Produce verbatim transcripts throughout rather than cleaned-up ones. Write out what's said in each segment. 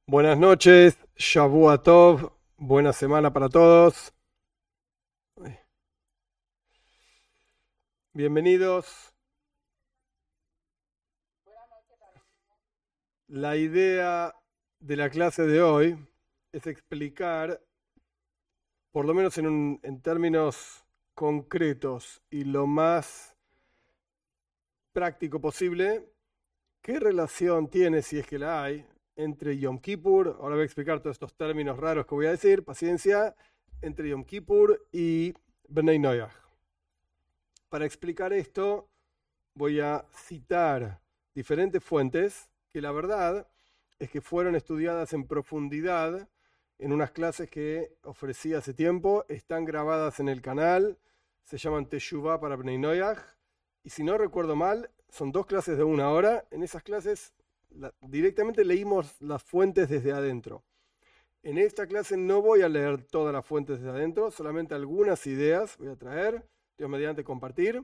Buenas noches, Shavua Tov, buena semana para todos. Bienvenidos. La idea de la clase de hoy es explicar, por lo menos en, un- en términos concretos y lo más práctico posible, qué relación tiene, si es que la hay, entre Yom Kippur, ahora voy a explicar todos estos términos raros que voy a decir, paciencia, entre Yom Kippur y Bnei Noach. Para explicar esto, voy a citar diferentes fuentes que la verdad es que fueron estudiadas en profundidad en unas clases que ofrecí hace tiempo, están grabadas en el canal, se llaman Teshuvah para Bnei Noach, y si no recuerdo mal, son dos clases de una hora. En esas clases la- directamente leímos las fuentes desde adentro. En esta clase no voy a leer todas las fuentes desde adentro, solamente algunas ideas voy a traer, Dios mediante compartir.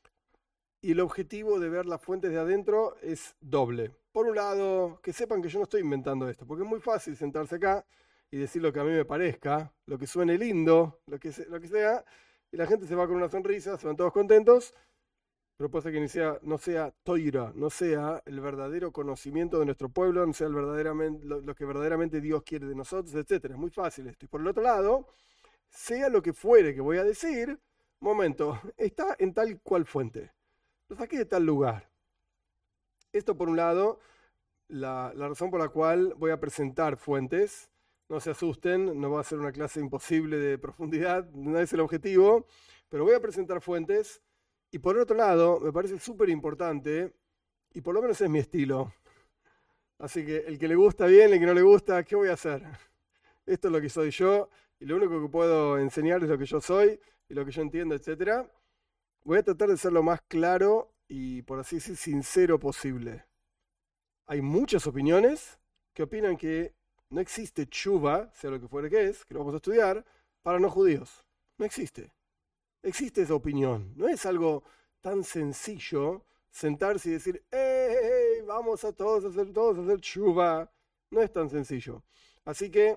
Y el objetivo de ver las fuentes de adentro es doble. Por un lado, que sepan que yo no estoy inventando esto, porque es muy fácil sentarse acá y decir lo que a mí me parezca, lo que suene lindo, lo que, se- lo que sea, y la gente se va con una sonrisa, se van todos contentos, pero puede ser que ni sea, no sea toira, no sea el verdadero conocimiento de nuestro pueblo, no sea el verdaderamente, lo, lo que verdaderamente Dios quiere de nosotros, etcétera. Es muy fácil esto. Y por el otro lado, sea lo que fuere que voy a decir, momento, está en tal cual fuente. Lo saqué de tal lugar. Esto por un lado, la, la razón por la cual voy a presentar fuentes. No se asusten, no va a ser una clase imposible de profundidad, no es el objetivo, pero voy a presentar fuentes. Y por otro lado, me parece súper importante, y por lo menos es mi estilo. Así que el que le gusta bien, el que no le gusta, ¿qué voy a hacer? Esto es lo que soy yo, y lo único que puedo enseñar es lo que yo soy, y lo que yo entiendo, etcétera. Voy a tratar de ser lo más claro y, por así decir, sincero posible. Hay muchas opiniones que opinan que no existe tshuva, sea lo que fuere que es, que lo vamos a estudiar, para no judíos. No existe. Existe esa opinión. No es algo tan sencillo sentarse y decir, ¡hey! Vamos a todos a hacer, todos a hacer tshuva. No es tan sencillo. Así que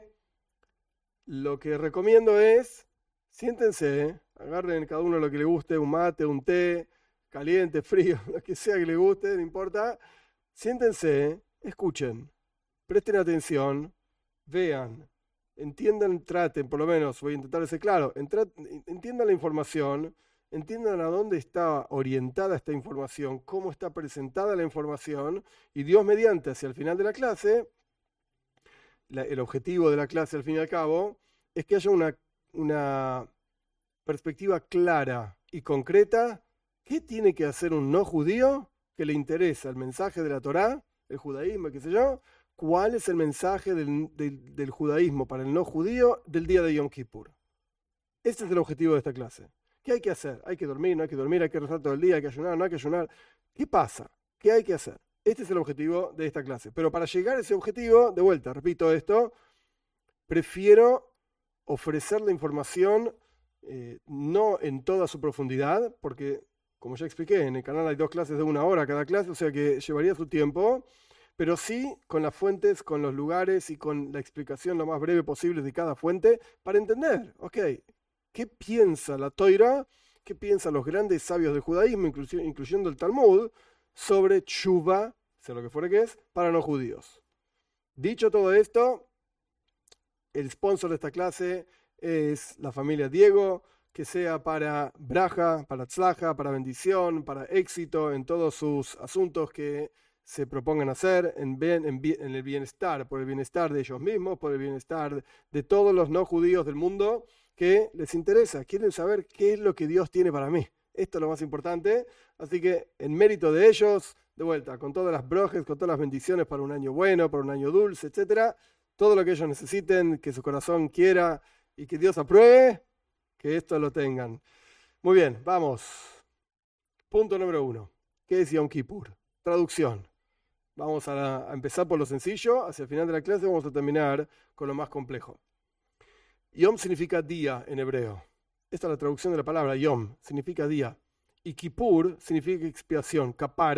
lo que recomiendo es, siéntense, ¿eh? Agarren cada uno lo que le guste, un mate, un té, caliente, frío, lo que sea que le guste, no importa. Siéntense, escuchen, presten atención, vean, entiendan, traten, por lo menos, voy a intentar ser claro, entra- entiendan la información, entiendan a dónde está orientada esta información, cómo está presentada la información, y Dios mediante, hacia el final de la clase, la- el objetivo de la clase al fin y al cabo, es que haya una, una perspectiva clara y concreta. ¿Qué tiene que hacer un no judío que le interesa el mensaje de la Torá, el judaísmo, qué sé yo? ¿Cuál es el mensaje del, del- del judaísmo para el no judío del día de Yom Kippur? Este es el objetivo de esta clase. ¿Qué hay que hacer? ¿Hay que dormir? ¿No hay que dormir? ¿Hay que rezar todo el día? ¿Hay que ayunar? ¿No hay que ayunar? ¿Qué pasa? ¿Qué hay que hacer? Este es el objetivo de esta clase. Pero para llegar a ese objetivo, de vuelta, repito esto, prefiero ofrecer la información eh, no en toda su profundidad, porque como ya expliqué, en el canal hay dos clases de una hora cada clase, o sea que llevaría su tiempo, pero sí con las fuentes, con los lugares y con la explicación lo más breve posible de cada fuente para entender, ok, ¿qué piensa la Toira? ¿Qué piensan los grandes sabios del judaísmo, inclusi- incluyendo el Talmud, sobre Tshuva, sea lo que fuera que es, para no judíos? Dicho todo esto, el sponsor de esta clase es la familia Diego, que sea para braja, para tzlaja, para bendición, para éxito en todos sus asuntos que se propongan hacer, en, bien- en bien- en el bienestar, por el bienestar de ellos mismos, por el bienestar de todos los no judíos del mundo que les interesa, quieren saber qué es lo que Dios tiene para mí. Esto es lo más importante. Así que en mérito de ellos, de vuelta, con todas las brojes, con todas las bendiciones para un año bueno, para un año dulce, etcétera, todo lo que ellos necesiten, que su corazón quiera y que Dios apruebe, que esto lo tengan. Muy bien, vamos. Punto número uno. ¿Qué es Yom Kippur? Traducción. Vamos a, la- a empezar por lo sencillo, hacia el final de la clase vamos a terminar con lo más complejo. Yom significa día en hebreo. Esta es la traducción de la palabra Yom, significa día. Y Kippur significa expiación. Kapara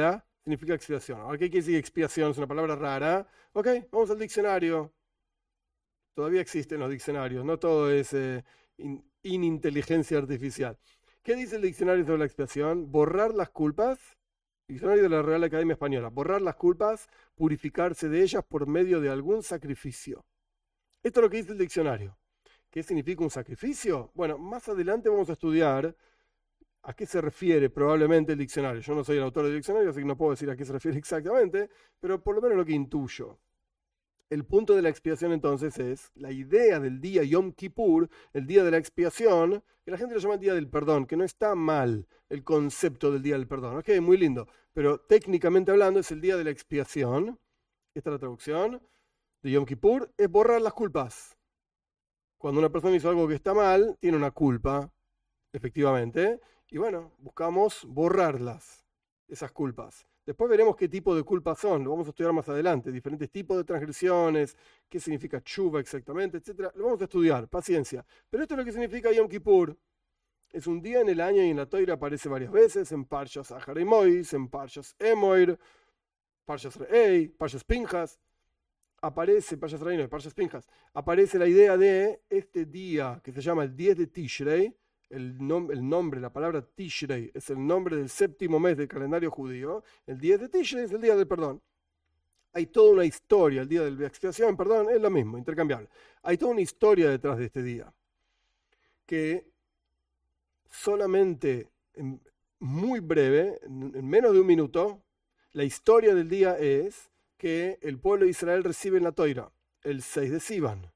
significa expiación. Ahora, ¿qué quiere decir expiación? Es una palabra rara. Ok, vamos al diccionario. Todavía existen los diccionarios, no todo es eh, in, ininteligencia artificial. ¿Qué dice el diccionario sobre la expiación? Borrar las culpas, diccionario de la Real Academia Española, borrar las culpas, purificarse de ellas por medio de algún sacrificio. Esto es lo que dice el diccionario. ¿Qué significa un sacrificio? Bueno, más adelante vamos a estudiar a qué se refiere probablemente el diccionario. Yo no soy el autor del diccionario, así que no puedo decir a qué se refiere exactamente, pero por lo menos lo que intuyo. El punto de la expiación entonces es la idea del día Yom Kippur, el día de la expiación, que la gente lo llama el día del perdón, que no está mal el concepto del día del perdón. Ok, muy lindo, pero técnicamente hablando es el día de la expiación. Esta es la traducción de Yom Kippur, es borrar las culpas. Cuando una persona hizo algo que está mal, tiene una culpa, efectivamente, y bueno, buscamos borrarlas, esas culpas. Después veremos qué tipo de culpas son, lo vamos a estudiar más adelante, diferentes tipos de transgresiones, qué significa tshuva exactamente, etcétera. Lo vamos a estudiar, paciencia. Pero esto es lo que significa Yom Kippur. Es un día en el año y en la Toira aparece varias veces, en Parshas Ahar Mois, en Parshas Emoir, Parshas Re'ei, Parshas Pinjas. Aparece, Parshas Re'ei, no, Parshas Pinjas, aparece la idea de este día que se llama el diez de Tishrei. El, nom el nombre, la palabra Tishrei, es el nombre del séptimo mes del calendario judío. El diez de Tishrei es el día del perdón. Hay toda una historia, el día de la expiación, perdón, es lo mismo, intercambiable. Hay toda una historia detrás de este día, que solamente, en, muy breve, en, en menos de un minuto, la historia del día es que el pueblo de Israel recibe en la Toira el seis de Sivan.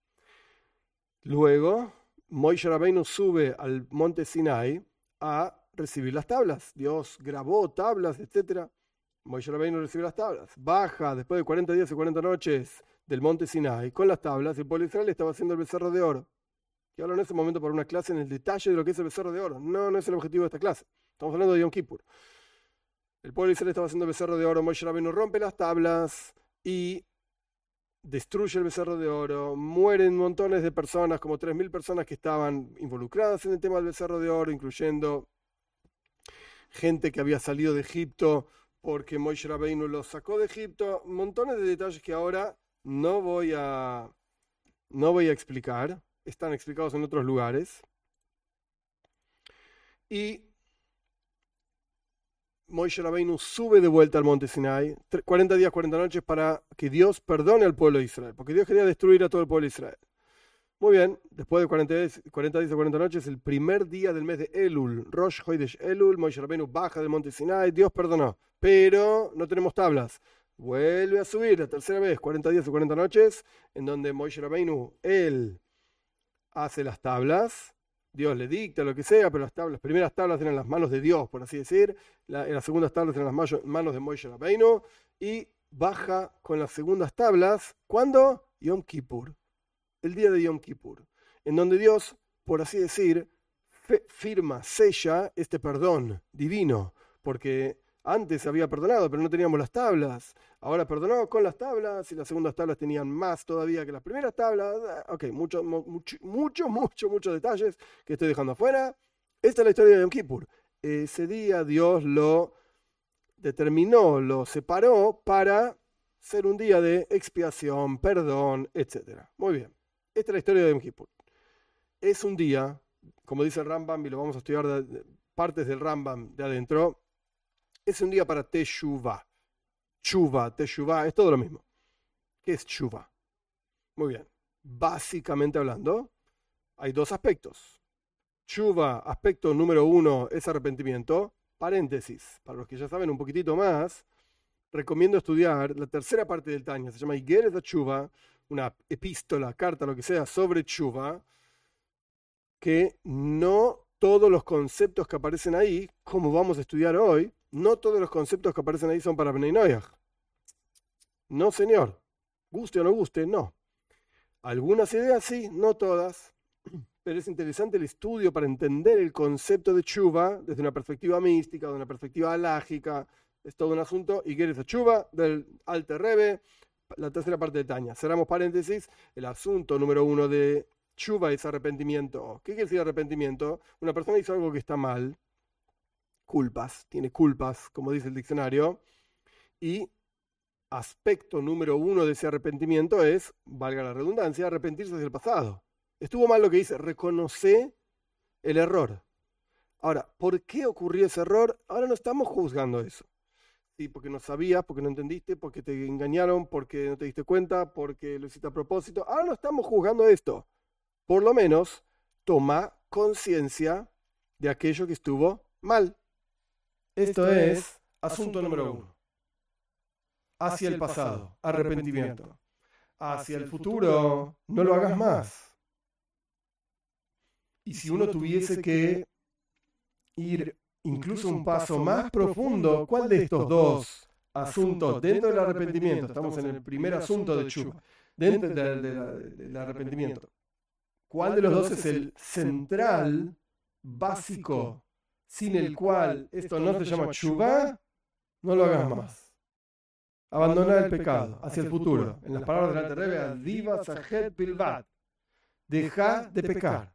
Luego, Moishe Rabbeinu sube al monte Sinai a recibir las tablas. Dios grabó tablas, etcétera. Moishe Rabbeinu recibe las tablas. Baja después de cuarenta días y cuarenta noches del monte Sinai con las tablas. El pueblo de Israel estaba haciendo el becerro de oro. Y hablo en ese momento por una clase en el detalle de lo que es el becerro de oro. No, no es el objetivo de esta clase. Estamos hablando de Yom Kippur. El pueblo de Israel estaba haciendo el becerro de oro. Moishe Rabbeinu rompe las tablas y destruye el becerro de oro, mueren montones de personas, como tres mil personas que estaban involucradas en el tema del becerro de oro, incluyendo gente que había salido de Egipto porque Moishe Rabbeinu los sacó de Egipto, montones de detalles que ahora no voy a, no voy a explicar, están explicados en otros lugares. Y Moishe Rabbeinu sube de vuelta al monte Sinai, cuarenta días, cuarenta noches, para que Dios perdone al pueblo de Israel, porque Dios quería destruir a todo el pueblo de Israel. Muy bien, después de cuarenta días y cuarenta noches, el primer día del mes de Elul, Rosh Chodesh Elul, Moishe Rabbeinu baja del monte Sinai, Dios perdonó, pero no tenemos tablas. Vuelve a subir la tercera vez, cuarenta días y cuarenta noches, en donde Moishe Rabbeinu, él hace las tablas. Dios le dicta lo que sea, pero las, tablas, las primeras tablas eran las manos de Dios, por así decir. La, las segundas tablas eran las manos de Moishe Rabbeinu. Y baja con las segundas tablas, ¿cuándo? Yom Kippur, el día de Yom Kippur, en donde Dios, por así decir, fe, firma, sella este perdón divino, porque antes había perdonado, pero no teníamos las tablas. Ahora perdonó con las tablas y las segundas tablas tenían más todavía que las primeras tablas. Ok, muchos, muchos, muchos, muchos, muchos detalles que estoy dejando afuera. Esta es la historia de Yom Kippur. Ese día Dios lo determinó, lo separó para ser un día de expiación, perdón, etcétera. Muy bien. Esta es la historia de Yom Kippur. Es un día, como dice el Rambam, y lo vamos a estudiar de, de, partes del Rambam de adentro, es un día para Teshuvah. Tshuva, Teshuvah, es todo lo mismo. ¿Qué es Tshuva? Muy bien. Básicamente hablando, hay dos aspectos. Tshuva, aspecto número uno, es arrepentimiento. Paréntesis, para los que ya saben un poquitito más, recomiendo estudiar la tercera parte del Tanya. Se llama Igeres de Tshuva, una epístola, carta, lo que sea, sobre Tshuva, que no todos los conceptos que aparecen ahí, como vamos a estudiar hoy, no todos los conceptos que aparecen ahí son para Bnei Noach. No, señor. Guste o no guste, no. Algunas ideas sí, no todas. Pero es interesante el estudio para entender el concepto de Tshuva desde una perspectiva mística, de una perspectiva alágica. Es todo un asunto. Y Igeres Tshuva del Alter Rebbe, la tercera parte de Tanya. Cerramos paréntesis. El asunto número uno de Tshuva es arrepentimiento. ¿Qué quiere decir arrepentimiento? Una persona hizo algo que está mal. Culpas, tiene culpas, como dice el diccionario, Y aspecto número uno de ese arrepentimiento es, valga la redundancia, arrepentirse del pasado. Estuvo mal lo que dice, reconoce el error. Ahora, ¿por qué ocurrió ese error? Ahora no estamos juzgando eso. Sí, porque no sabías, porque no entendiste, porque te engañaron, porque no te diste cuenta, porque lo hiciste a propósito. Ahora no estamos juzgando esto. Por lo menos, toma conciencia de aquello que estuvo mal. Esto es asunto número uno. Hacia el pasado, arrepentimiento. Hacia el futuro, no lo hagas más. Y si uno tuviese que ir incluso un paso más profundo, ¿cuál de estos dos asuntos dentro del arrepentimiento? Estamos en el primer asunto de Tshuva, dentro del, del, del arrepentimiento. ¿Cuál de los dos es el central, básico, sin el cual esto no se llama Tshuva? No lo hagas más. Abandonar el pecado hacia el futuro. En las palabras del Alter Rebbe, Adiva Sajet Bilvat. Deja de pecar.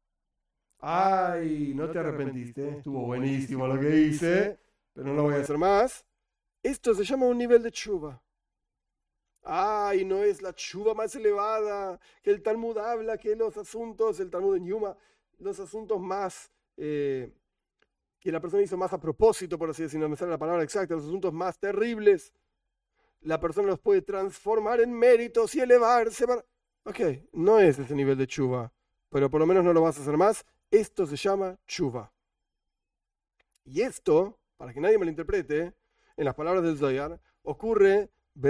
Ay, no te arrepentiste, estuvo buenísimo lo que hice, pero no lo voy a hacer más. Esto se llama un nivel de tshuva. Ay, no es la tshuva más elevada que el Talmud habla, que los asuntos, el Talmud en Yuma, los asuntos más, eh, que la persona hizo más a propósito, por así decirlo, no me sale la palabra exacta, los asuntos más terribles, la persona los puede transformar en méritos y elevarse. Para... Ok, no es ese nivel de tshuva, pero por lo menos no lo vas a hacer más. Esto se llama tshuva. Y esto, para que nadie me lo interprete, en las palabras del Zohar, ocurre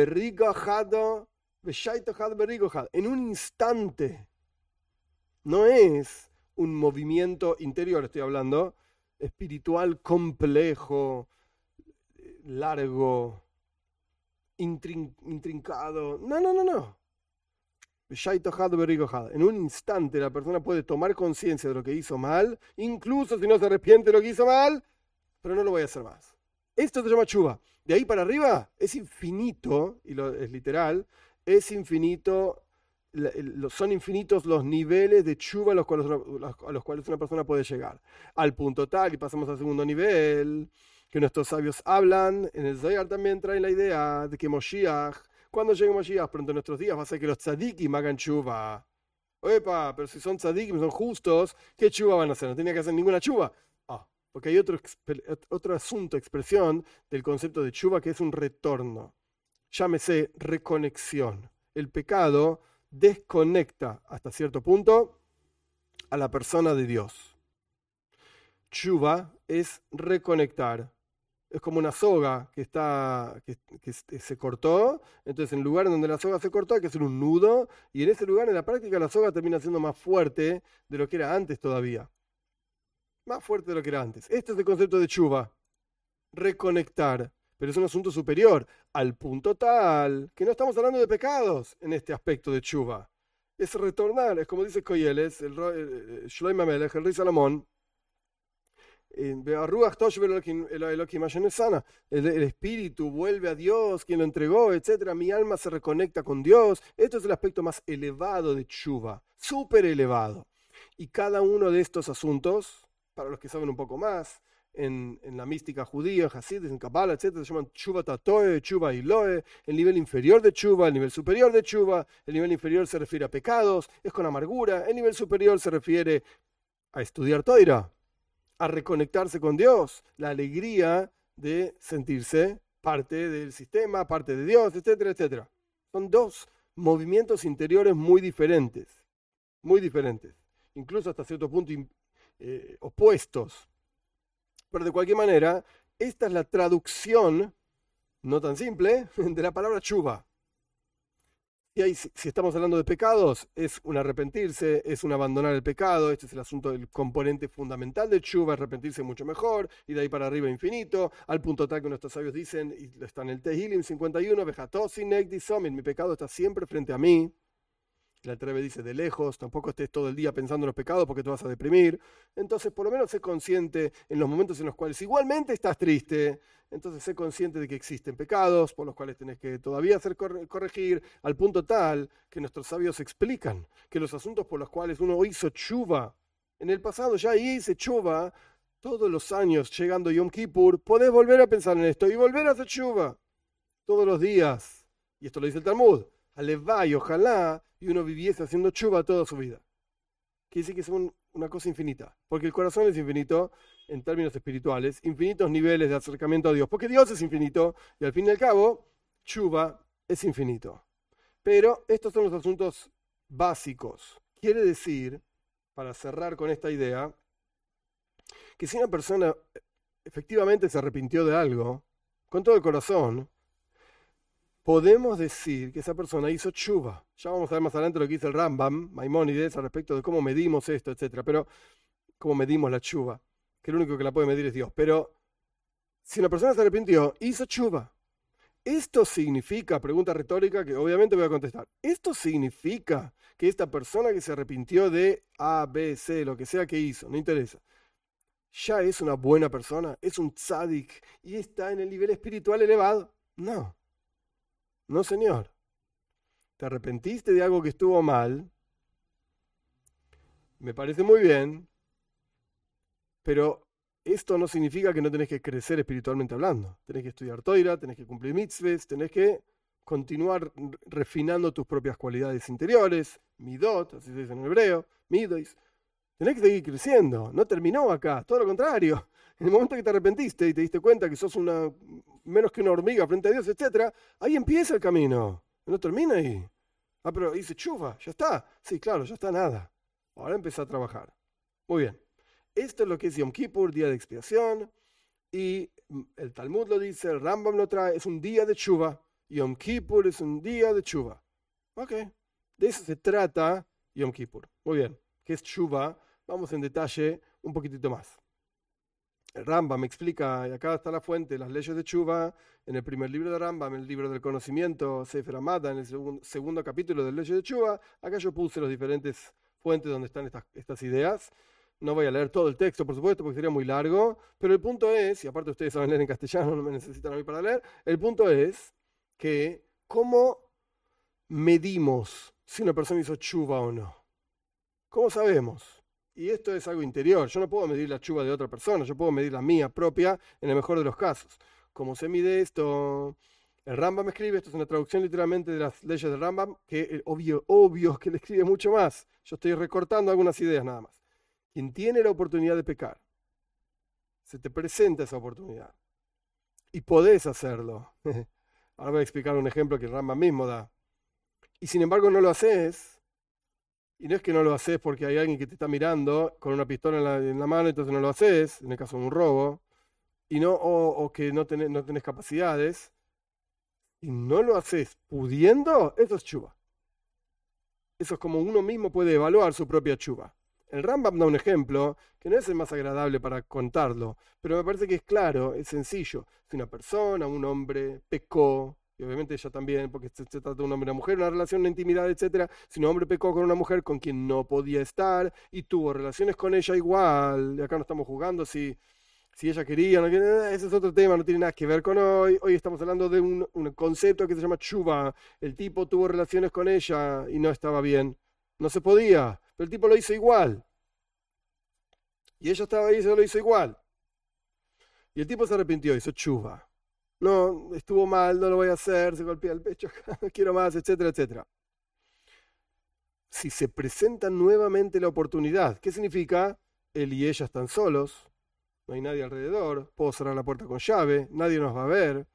en un instante. No es un movimiento interior, estoy hablando, espiritual complejo, largo, intrin- intrincado. No, no, no, no. En un instante la persona puede tomar conciencia de lo que hizo mal, incluso si no se arrepiente de lo que hizo mal, pero no lo voy a hacer más. Esto se llama tshuva. De ahí para arriba es infinito, y lo, es literal, es infinito, son infinitos los niveles de tshuva a los, cuales una, a los cuales una persona puede llegar. Al punto tal, y pasamos al segundo nivel, que nuestros sabios hablan, en el Zohar también traen la idea de que Moshiach, cuando llegue Moshiach, pronto en nuestros días, va a ser que los tzadikim hagan tshuva. Oepa, pero si son tzadikim, son justos, ¿qué tshuva van a hacer? No tenía que hacer ninguna tshuva. Ah, porque hay otro, otro asunto, expresión del concepto de tshuva que es un retorno. Llámese reconexión. El pecado desconecta hasta cierto punto a la persona de Dios. Tshuva es reconectar. Es como una soga que, está, que, que se cortó, entonces en el lugar en donde la soga se cortó hay que hacer un nudo, y en ese lugar en la práctica la soga termina siendo más fuerte de lo que era antes todavía. Más fuerte de lo que era antes. Este es el concepto de tshuva. Reconectar. Pero es un asunto superior, al punto tal que no estamos hablando de pecados en este aspecto de tshuva. Es retornar, es como dice Koyeles, el, el Shlomo Amelech, el rey Salomón, el, el espíritu vuelve a Dios, quien lo entregó, etcétera. Mi alma se reconecta con Dios. Esto es el aspecto más elevado de tshuva, súper elevado. Y cada uno de estos asuntos, para los que saben un poco más, en, en la mística judía, en Hasidus, en Kabbalah, etcétera, se llaman tshuva tatoe, tshuva iloe, el nivel inferior de tshuva, el nivel superior de tshuva. El nivel inferior se refiere a pecados, es con amargura. El nivel superior se refiere a estudiar Toira, a reconectarse con Dios, la alegría de sentirse parte del sistema, parte de Dios, etcétera, etcétera. Son dos movimientos interiores muy diferentes, muy diferentes, incluso hasta cierto punto eh, opuestos. Pero de cualquier manera, esta es la traducción, no tan simple, de la palabra tshuva. Y ahí, si estamos hablando de pecados, es un arrepentirse, es un abandonar el pecado. Este es el asunto del componente fundamental de tshuva, arrepentirse mucho mejor, y de ahí para arriba infinito, al punto tal que nuestros sabios dicen, y está en el Tehilim cincuenta y uno, mi pecado está siempre frente a mí. El Alter Rebbe dice, de lejos, tampoco estés todo el día pensando en los pecados porque te vas a deprimir. Entonces, por lo menos sé consciente en los momentos en los cuales igualmente estás triste. Entonces, sé consciente de que existen pecados por los cuales tenés que todavía hacer corregir, al punto tal que nuestros sabios explican que los asuntos por los cuales uno hizo tshuva, en el pasado ya hice tshuva, todos los años llegando Yom Kippur, podés volver a pensar en esto y volver a hacer tshuva. todos los días, y esto lo dice el Talmud, alevá y ojalá, y uno viviese haciendo chuva toda su vida. Quiere decir que es un, una cosa infinita, porque el corazón es infinito en términos espirituales, infinitos niveles de acercamiento a Dios, porque Dios es infinito, y al fin y al cabo, chuva es infinito. Pero estos son los asuntos básicos. Quiere decir, para cerrar con esta idea, que si una persona efectivamente se arrepintió de algo, con todo el corazón, podemos decir que esa persona hizo tshuva. Ya vamos a ver más adelante lo que dice el Rambam, Maimónides, al respecto de cómo medimos esto, etcétera. Pero, cómo medimos la tshuva, que el único que la puede medir es Dios. Pero, si una persona se arrepintió, hizo tshuva. Esto significa, pregunta retórica que obviamente voy a contestar, ¿esto significa que esta persona que se arrepintió de A, B, C, lo que sea que hizo, no interesa, ya es una buena persona, es un tzadik y está en el nivel espiritual elevado? No, no señor. Te arrepentiste de algo que estuvo mal, me parece muy bien, pero esto no significa que no tenés que crecer espiritualmente hablando. Tenés que estudiar Toira, tenés que cumplir mitzvahs, tenés que continuar refinando tus propias cualidades interiores, midot, así se dice en hebreo, midois. Tenés que seguir creciendo, no terminó acá, todo lo contrario. En el momento que te arrepentiste y te diste cuenta que sos una menos que una hormiga frente a Dios, etcétera, ahí empieza el camino, no termina ahí. Ah, pero dice chuva, ya está. Sí, claro, ya está nada. Ahora empieza a trabajar. Muy bien. Esto es lo que es Yom Kippur, día de expiación, y el Talmud lo dice, el Rambam lo trae, es un día de tshuva. Yom Kippur es un día de tshuva. Ok, de eso se trata Yom Kippur. Muy bien, ¿qué es tshuva? Vamos en detalle un poquitito más. El Rambam me explica, y acá está la fuente, las leyes de tshuva, en el primer libro de Rambam, en el libro del conocimiento, Sefer Hamada, en el segundo, segundo capítulo de leyes de tshuva. Acá yo puse las diferentes fuentes donde están estas, estas ideas. No voy a leer todo el texto, por supuesto, porque sería muy largo, pero el punto es, y aparte ustedes saben leer en castellano, no me necesitan a mí para leer, el punto es que cómo medimos si una persona hizo tshuva o no. ¿Cómo sabemos? Y esto es algo interior. Yo no puedo medir la tshuva de otra persona, yo puedo medir la mía propia en el mejor de los casos. ¿Cómo se mide esto? El Rambam escribe, esto es una traducción literalmente de las leyes del Rambam, que obvio, obvio que le escribe mucho más. Yo estoy recortando algunas ideas nada más. Quien tiene la oportunidad de pecar, se te presenta esa oportunidad y podés hacerlo. Ahora voy a explicar un ejemplo que el Rambam mismo da. Y sin embargo no lo haces, y no es que no lo haces porque hay alguien que te está mirando con una pistola en la, en la mano, entonces no lo haces, en el caso de un robo, y no, o, o que no tenés, no tenés capacidades, y no lo haces pudiendo, eso es tshuva. Eso es como uno mismo puede evaluar su propia tshuva. El Rambam da un ejemplo que no es el más agradable para contarlo, pero me parece que es claro, es sencillo. Si una persona, un hombre, pecó, y obviamente ella también, porque se, se trata de un hombre y una mujer, una relación, una intimidad, etcétera. Si un hombre pecó con una mujer con quien no podía estar y tuvo relaciones con ella igual, y acá no estamos jugando si, si ella quería, no quería, ese es otro tema, no tiene nada que ver con hoy. Hoy estamos hablando de un, un concepto que se llama tshuva. El tipo tuvo relaciones con ella y no estaba bien. No se podía, pero el tipo lo hizo igual. Y ella estaba ahí y se lo hizo igual. Y el tipo se arrepintió, hizo tshuva. No, estuvo mal, no lo voy a hacer, se golpea el pecho, no quiero más, etcétera, etcétera. Si se presenta nuevamente la oportunidad, ¿qué significa? Él y ella están solos, no hay nadie alrededor, puedo cerrar la puerta con llave, nadie nos va a ver.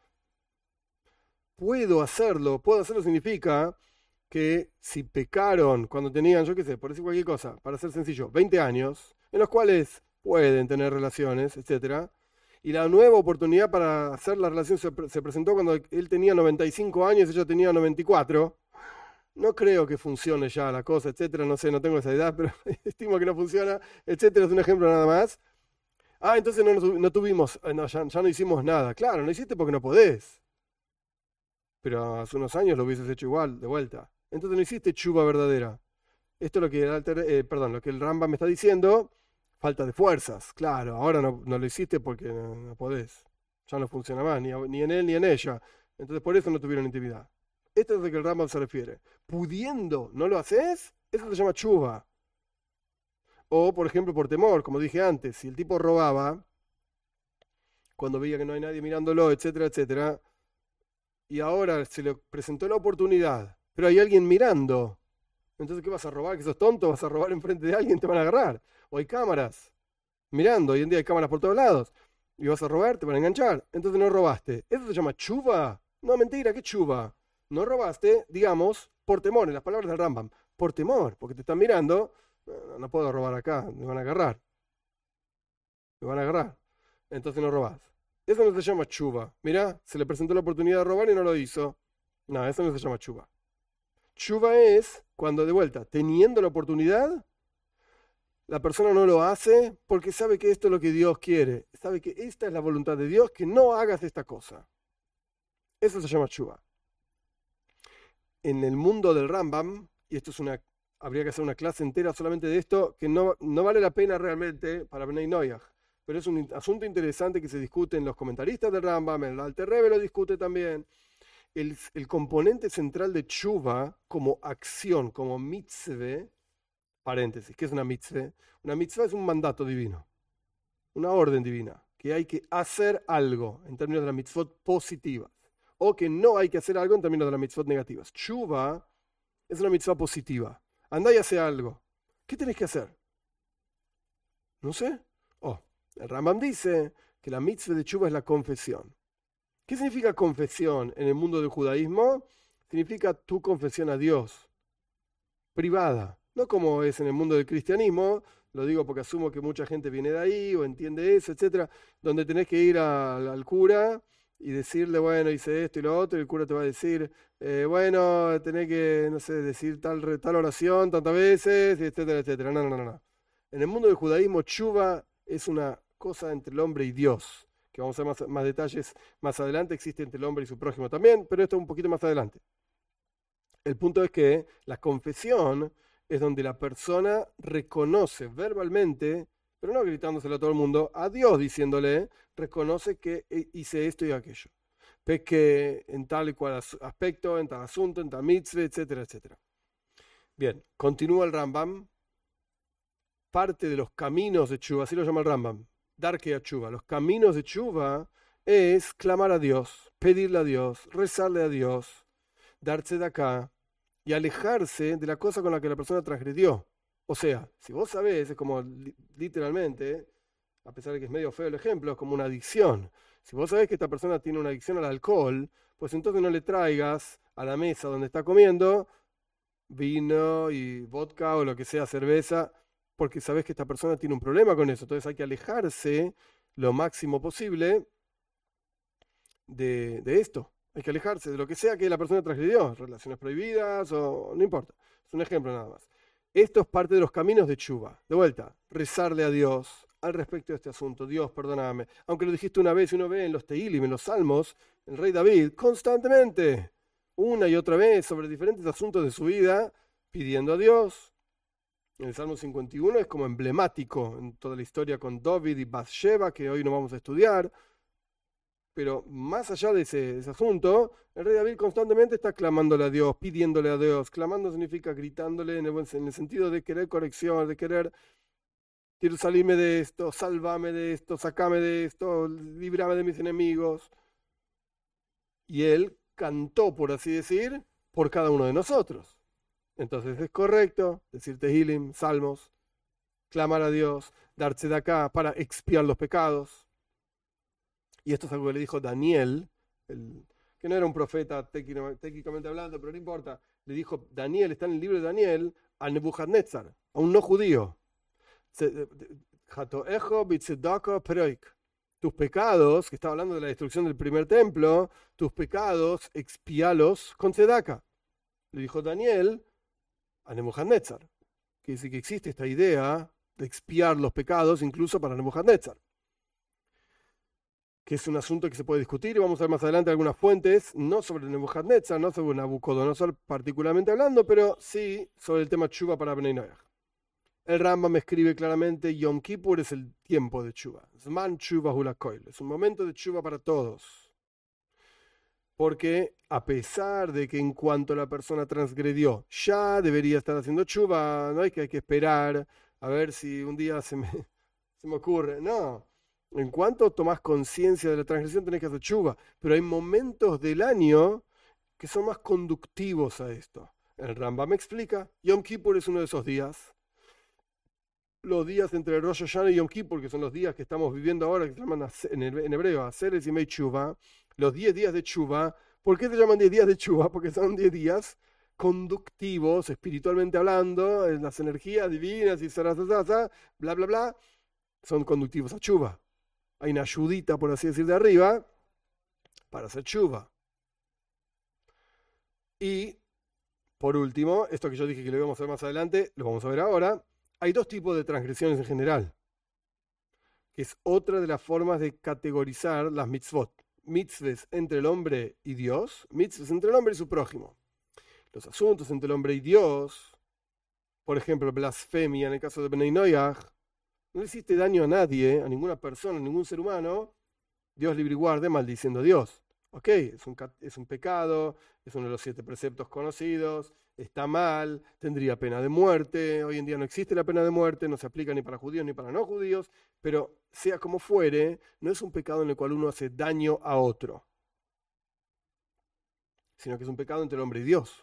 Puedo hacerlo, puedo hacerlo significa que si pecaron cuando tenían, yo qué sé, por decir cualquier cosa, para ser sencillo, veinte años, en los cuales pueden tener relaciones, etcétera, y la nueva oportunidad para hacer la relación se, pre se presentó cuando él tenía noventa y cinco años y ella tenía noventa y cuatro, no creo que funcione ya la cosa, etcétera, no sé, no tengo esa edad, pero estimo que no funciona, etcétera, es un ejemplo nada más. Ah, entonces no, no tuvimos, no, ya, ya no hicimos nada. Claro, no hiciste porque no podés. Pero hace unos años lo hubieses hecho igual, de vuelta. Entonces no hiciste tshuva verdadera. Esto es lo que el, alter, eh, perdón, lo que el Rambam me está diciendo, falta de fuerzas. Claro, ahora no, no lo hiciste porque no, no podés. Ya no funciona más, ni, ni en él ni en ella. Entonces por eso no tuvieron intimidad. Esto es a lo que el Rambam se refiere. Pudiendo, ¿no lo haces? Eso se llama tshuva. O, por ejemplo, por temor, como dije antes, si el tipo robaba, cuando veía que no hay nadie mirándolo, etcétera, etcétera, y ahora se le presentó la oportunidad, pero hay alguien mirando. Entonces, ¿qué vas a robar? ¿Que sos tonto? ¿Vas a robar enfrente de alguien? Te van a agarrar. O hay cámaras mirando. Hoy en día hay cámaras por todos lados. Y vas a robar, te van a enganchar. Entonces no robaste. ¿Eso se llama chuva? No, mentira, ¿qué chuva? No robaste, digamos, por temor, en las palabras del Rambam. Por temor, porque te están mirando. No, no puedo robar acá, me van a agarrar. Me van a agarrar. Entonces no robás. Eso no se llama chuva. Mirá, se le presentó la oportunidad de robar y no lo hizo. No, eso no se llama chuva. Chuva es cuando, de vuelta, teniendo la oportunidad, la persona no lo hace porque sabe que esto es lo que Dios quiere. Sabe que esta es la voluntad de Dios, que no hagas esta cosa. Eso se llama chuva. En el mundo del Rambam, y esto es una, habría que hacer una clase entera solamente de esto, que no, no vale la pena realmente para Bnei Noyaj, pero es un asunto interesante que se discute en los comentaristas del Rambam, el Alter Rebbe lo discute también. El, el componente central de tshuva como acción, como mitzvah, paréntesis, ¿qué es una mitzvah? Una mitzvah es un mandato divino, una orden divina, que hay que hacer algo en términos de las mitzvot positivas, o que no hay que hacer algo en términos de las mitzvot negativas. Tshuva es una mitzvah positiva. Andá y hace algo. ¿Qué tenés que hacer? No sé. Oh, el Rambam dice que la mitzvah de tshuva es la confesión. ¿Qué significa confesión en el mundo del judaísmo? Significa tu confesión a Dios, privada, no como es en el mundo del cristianismo, lo digo porque asumo que mucha gente viene de ahí o entiende eso, etcétera, donde tenés que ir al, al cura y decirle, bueno, hice esto y lo otro, y el cura te va a decir, eh, bueno, tenés que, no sé, decir tal, tal oración tantas veces, etcétera, etcétera. No, no, no, no. En el mundo del judaísmo, tshuva es una cosa entre el hombre y Dios, que vamos a ver más, más detalles más adelante, existe entre el hombre y su prójimo también, pero esto un poquito más adelante. El punto es que la confesión es donde la persona reconoce verbalmente, pero no gritándoselo a todo el mundo, a Dios diciéndole, reconoce que hice esto y aquello. Peque en tal y cual aspecto, en tal asunto, en tal mitzvah, etcétera, etcétera. Bien, continúa el Rambam. Parte de los caminos de Tshuva, así lo llama el Rambam, Darkei HaTshuva. Los caminos de Tshuva es clamar a Dios, pedirle a Dios, rezarle a Dios, darse de acá y alejarse de la cosa con la que la persona transgredió. O sea, si vos sabés, es como literalmente, a pesar de que es medio feo el ejemplo, es como una adicción. Si vos sabés que esta persona tiene una adicción al alcohol, pues entonces no le traigas a la mesa donde está comiendo vino y vodka o lo que sea, cerveza, porque sabés que esta persona tiene un problema con eso. Entonces hay que alejarse lo máximo posible de, de esto. Hay que alejarse de lo que sea que la persona transgredió, relaciones prohibidas o no importa. Es un ejemplo nada más. Esto es parte de los caminos de Tshuva. De vuelta, rezarle a Dios al respecto de este asunto. Dios, perdóname. Aunque lo dijiste una vez y uno ve en los Tehilim, en los Salmos, el rey David, constantemente, una y otra vez, sobre diferentes asuntos de su vida, pidiendo a Dios. En el Salmo cincuenta y uno es como emblemático en toda la historia con David y Bathsheba, que hoy no vamos a estudiar. Pero más allá de ese, ese asunto, el rey David constantemente está clamándole a Dios, pidiéndole a Dios. Clamando significa gritándole en el, en el sentido de querer corrección, de querer, quiero salirme de esto, sálvame de esto, sacame de esto, líbrame de mis enemigos. Y él cantó, por así decir, por cada uno de nosotros. Entonces es correcto decir Tehilim, salmos, clamar a Dios, darse de acá para expiar los pecados. Y esto es algo que le dijo Daniel, el, que no era un profeta técnicamente hablando, pero no importa. Le dijo Daniel, está en el libro de Daniel, a Nebuchadnezzar, a un no judío. Tus pecados, que estaba hablando de la destrucción del primer templo, tus pecados expialos con tzedaka. Le dijo Daniel a Nebuchadnezzar, que dice que existe esta idea de expiar los pecados incluso para Nebuchadnezzar, que es un asunto que se puede discutir y vamos a ver más adelante algunas fuentes, no sobre Nebuchadnezzar, no sobre Nabucodonosor particularmente hablando, pero sí sobre el tema Tshuva para Bnei Noyaj. El Rambam escribe claramente, Yom Kippur es el tiempo de Tshuva, Zman Tshuva Hu Lakoil, es un momento de Tshuva para todos. Porque a pesar de que en cuanto la persona transgredió, ya debería estar haciendo Tshuva, no es que hay que esperar a ver si un día se me, se me ocurre, no. En cuanto tomás conciencia de la transgresión, tenés que hacer tshuva. Pero hay momentos del año que son más conductivos a esto. El Rambam me explica, Yom Kippur es uno de esos días. Los días entre Rosh Hashanah y Yom Kippur, que son los días que estamos viviendo ahora, que se llaman en hebreo Aseres y Mei Tshuva, los diez días de Tshuva. ¿Por qué se llaman diez días de Tshuva? Porque son diez días conductivos, espiritualmente hablando, en las energías divinas y zarazazasa, bla, bla, bla, son conductivos a Tshuva. Hay una ayudita, por así decir, de arriba, para hacer Tshuva. Y, por último, esto que yo dije que lo íbamos a ver más adelante, lo vamos a ver ahora. Hay dos tipos de transgresiones en general, que es otra de las formas de categorizar las mitzvot. Mitzvahs entre el hombre y Dios, mitzvahs entre el hombre y su prójimo. Los asuntos entre el hombre y Dios, por ejemplo, blasfemia en el caso de Bnei Noyaj, no le hiciste daño a nadie, a ninguna persona, a ningún ser humano, Dios libre y guarde maldiciendo a Dios. Ok, es un, es un pecado, es uno de los siete preceptos conocidos, está mal, tendría pena de muerte. Hoy en día no existe la pena de muerte, no se aplica ni para judíos ni para no judíos, pero sea como fuere, no es un pecado en el cual uno hace daño a otro, sino que es un pecado entre el hombre y Dios.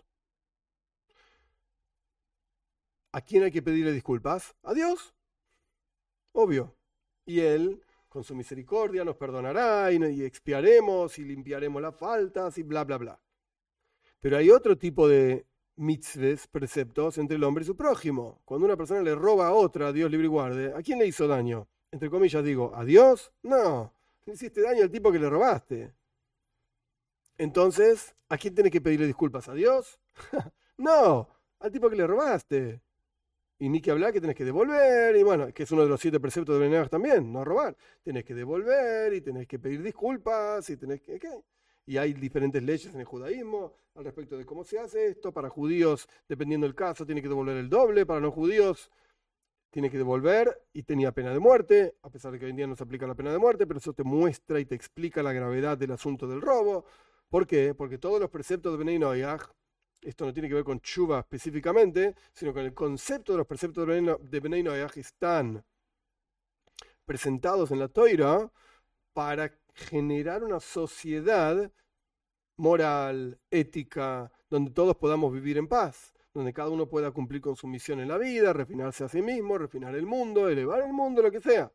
¿A quién hay que pedirle disculpas? ¿A Dios? Obvio. Y Él, con su misericordia, nos perdonará y, y expiaremos y limpiaremos las faltas y bla, bla, bla. Pero hay otro tipo de mitzvahs, preceptos, entre el hombre y su prójimo. Cuando una persona le roba a otra, Dios libre y guarde, ¿a quién le hizo daño? Entre comillas digo, ¿a Dios? No, le hiciste daño al tipo que le robaste. Entonces, ¿a quién tenés que pedirle disculpas? ¿A Dios? No, al tipo que le robaste. Y ni que hablar que tenés que devolver, y bueno, que es uno de los siete preceptos de Bnei Noyaj también, no robar. Tenés que devolver y tenés que pedir disculpas y tenés que... ¿qué? Y hay diferentes leyes en el judaísmo al respecto de cómo se hace esto. Para judíos, dependiendo del caso, tiene que devolver el doble. Para no judíos, tiene que devolver y tenía pena de muerte, a pesar de que hoy en día no se aplica la pena de muerte, pero eso te muestra y te explica la gravedad del asunto del robo. ¿Por qué? Porque todos los preceptos de Bnei Noyaj, esto no tiene que ver con Tshuva específicamente, sino con el concepto de los preceptos de Bnei Noyaj, están presentados en la Toira para generar una sociedad moral, ética, donde todos podamos vivir en paz, donde cada uno pueda cumplir con su misión en la vida, refinarse a sí mismo, refinar el mundo, elevar el mundo, lo que sea.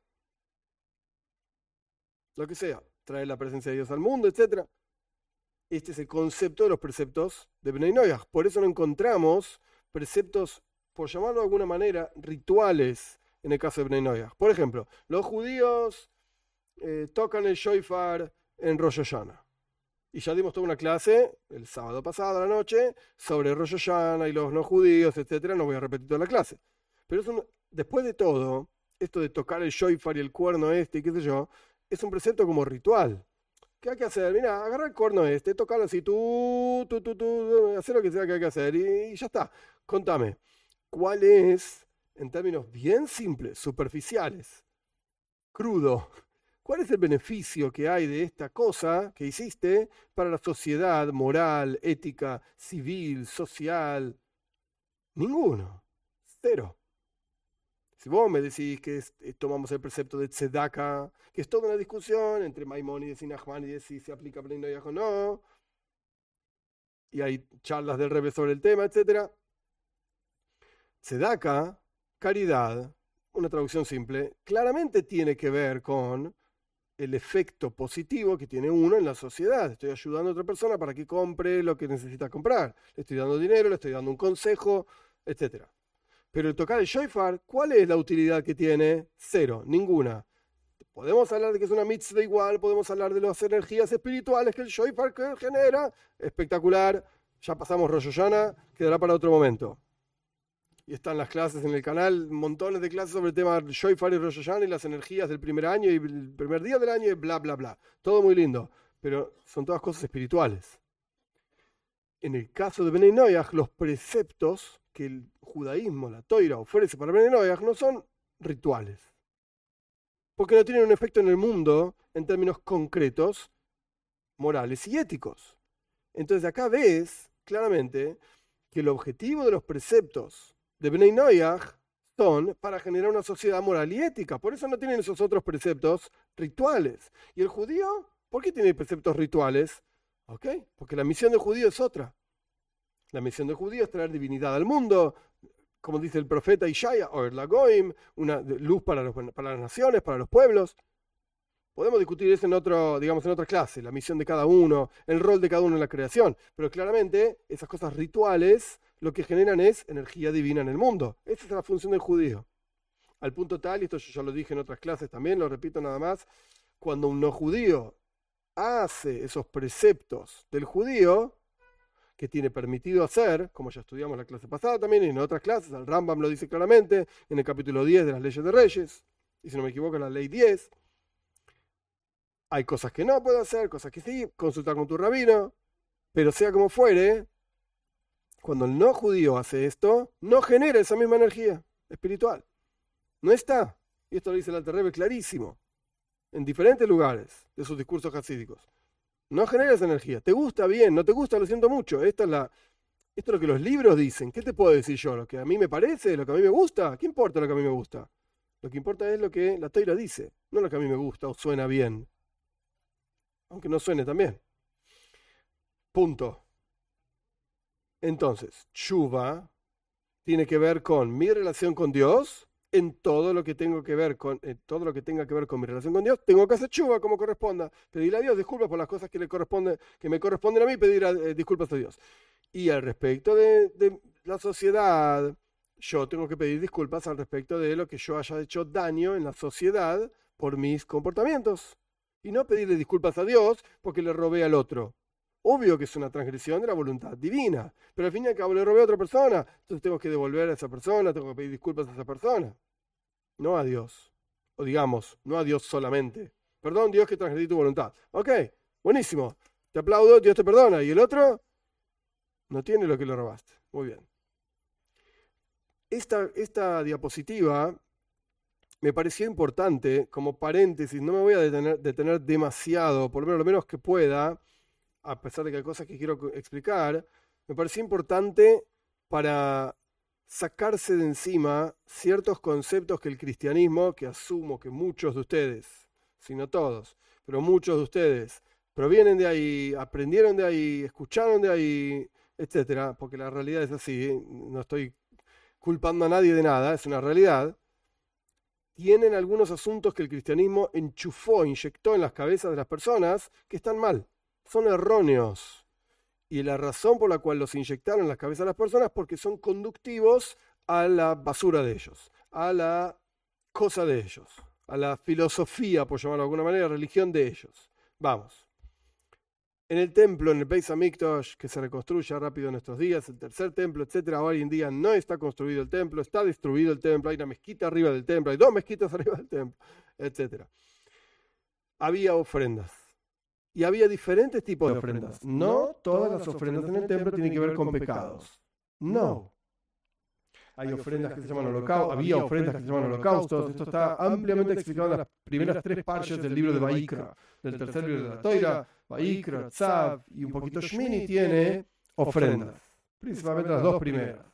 Lo que sea, traer la presencia de Dios al mundo, etcétera. Este es el concepto de los preceptos de Bnei Noyaj. Por eso no encontramos preceptos, por llamarlo de alguna manera, rituales en el caso de Bnei Noyaj. Por ejemplo, los judíos eh, tocan el shofar en Rosh Hashanah. Y ya dimos toda una clase el sábado pasado a la noche sobre Rosh Hashanah y los no judíos, etcétera. No voy a repetir toda la clase. Pero es un, después de todo, esto de tocar el shofar y el cuerno este y qué sé yo, es un precepto como ritual. ¿Qué hay que hacer? Mira, agarrar el cuerno este, tocarlo así, tú, tú, tú, tú, hacer lo que sea que hay que hacer y, y ya está. Contame, ¿cuál es, en términos bien simples, superficiales, crudo, cuál es el beneficio que hay de esta cosa que hiciste para la sociedad moral, ética, civil, social? Ninguno. Cero. Si vos me decís que es, eh, tomamos el precepto de tzedaka, que es toda una discusión entre Maimónides y Nachmanides si se aplica a Bnei Noyaj o no, y hay charlas del Rebbe sobre el tema, etcétera. Tzedaka, caridad, una traducción simple, claramente tiene que ver con el efecto positivo que tiene uno en la sociedad. Estoy ayudando a otra persona para que compre lo que necesita comprar. Le estoy dando dinero, le estoy dando un consejo, etcétera. Pero el tocar el shofar, ¿cuál es la utilidad que tiene? Cero, ninguna. Podemos hablar de que es una mitzvah igual, podemos hablar de las energías espirituales que el shofar genera. Espectacular. Ya pasamos Rosh Hashanah, quedará para otro momento. Y están las clases en el canal, montones de clases sobre el tema shofar y Rosh Hashanah y las energías del primer año y el primer día del año y bla, bla, bla. Todo muy lindo, pero son todas cosas espirituales. En el caso de Bnei Noyaj, los preceptos que el judaísmo, la Toira, ofrece para Bnei Noyaj no son rituales, porque no tienen un efecto en el mundo en términos concretos, morales y éticos. Entonces acá ves claramente que el objetivo de los preceptos de Bnei Noyaj son para generar una sociedad moral y ética. Por eso no tienen esos otros preceptos rituales. ¿Y el judío? ¿Por qué tiene preceptos rituales? ¿Ok? Porque la misión del judío es otra. La misión del judío es traer divinidad al mundo, como dice el profeta Ishaya, o el Lagoim, una luz para, los, para las naciones, para los pueblos. Podemos discutir eso en otro, digamos, en otra clase, la misión de cada uno, el rol de cada uno en la creación. Pero claramente, esas cosas rituales lo que generan es energía divina en el mundo. Esa es la función del judío. Al punto tal, y esto yo ya lo dije en otras clases también, lo repito nada más, cuando un no judío hace esos preceptos del judío, que tiene permitido hacer, como ya estudiamos la clase pasada también, y en otras clases, el Rambam lo dice claramente, en el capítulo diez de las leyes de Reyes, y si no me equivoco, la ley diez, hay cosas que no puedo hacer, cosas que sí, consultar con tu rabino, pero sea como fuere, cuando el no judío hace esto, no genera esa misma energía espiritual. No está. Y esto lo dice el Alter Rebbe clarísimo, en diferentes lugares de sus discursos hasídicos. No genera esa energía. ¿Te gusta? Bien. ¿No te gusta? Lo siento mucho. Esta es la, esto es lo que los libros dicen. ¿Qué te puedo decir yo? ¿Lo que a mí me parece? ¿Lo que a mí me gusta? ¿Qué importa lo que a mí me gusta? Lo que importa es lo que la Torá dice, no lo que a mí me gusta o suena bien. Aunque no suene tan bien. Punto. Entonces, Tshuva tiene que ver con mi relación con Dios. En todo lo que tengo que ver con en todo lo que tenga que ver con mi relación con Dios, tengo que hacer tshuva como corresponda, pedirle a Dios disculpas por las cosas que le corresponden, que me corresponden a mí, pedir eh, disculpas a Dios. Y al respecto de, de la sociedad, yo tengo que pedir disculpas al respecto de lo que yo haya hecho daño en la sociedad por mis comportamientos. Y no pedirle disculpas a Dios porque le robé al otro. Obvio que es una transgresión de la voluntad divina, pero al fin y al cabo le robé a otra persona, entonces tengo que devolver a esa persona, tengo que pedir disculpas a esa persona, no a Dios, o digamos, no a Dios solamente. Perdón, Dios, que transgredí tu voluntad. Ok, buenísimo, te aplaudo, Dios te perdona. ¿Y el otro? No tiene lo que le robaste. Muy bien. Esta, esta diapositiva me pareció importante como paréntesis, no me voy a detener, detener demasiado, por lo menos lo menos que pueda, a pesar de que hay cosas que quiero explicar, me pareció importante para sacarse de encima ciertos conceptos que el cristianismo, que asumo que muchos de ustedes, si no todos, pero muchos de ustedes provienen de ahí, aprendieron de ahí, escucharon de ahí, etcétera, porque la realidad es así, no estoy culpando a nadie de nada, es una realidad. Tienen algunos asuntos que el cristianismo enchufó, inyectó en las cabezas de las personas que están mal. Son erróneos. Y la razón por la cual los inyectaron en las cabezas de las personas es porque son conductivos a la basura de ellos, a la cosa de ellos, a la filosofía, por llamarlo de alguna manera, religión de ellos. Vamos. En el templo, en el Beis Hamikdash, que se reconstruye rápido en estos días, el tercer templo, etcétera, hoy en día no está construido el templo, está destruido el templo, hay una mezquita arriba del templo, hay dos mezquitas arriba del templo, etcétera. Había ofrendas. Y había diferentes tipos de ofrendas. No todas las ofrendas en el templo tienen que ver con pecados. No. Hay ofrendas que se llaman holocaustos, había ofrendas que se llaman holocaustos. Esto está ampliamente explicado en las primeras tres parches del libro de Vayikra, del tercer libro de la Torá. Vayikra, Tzav y un poquito Shmini tiene ofrendas, principalmente las dos primeras.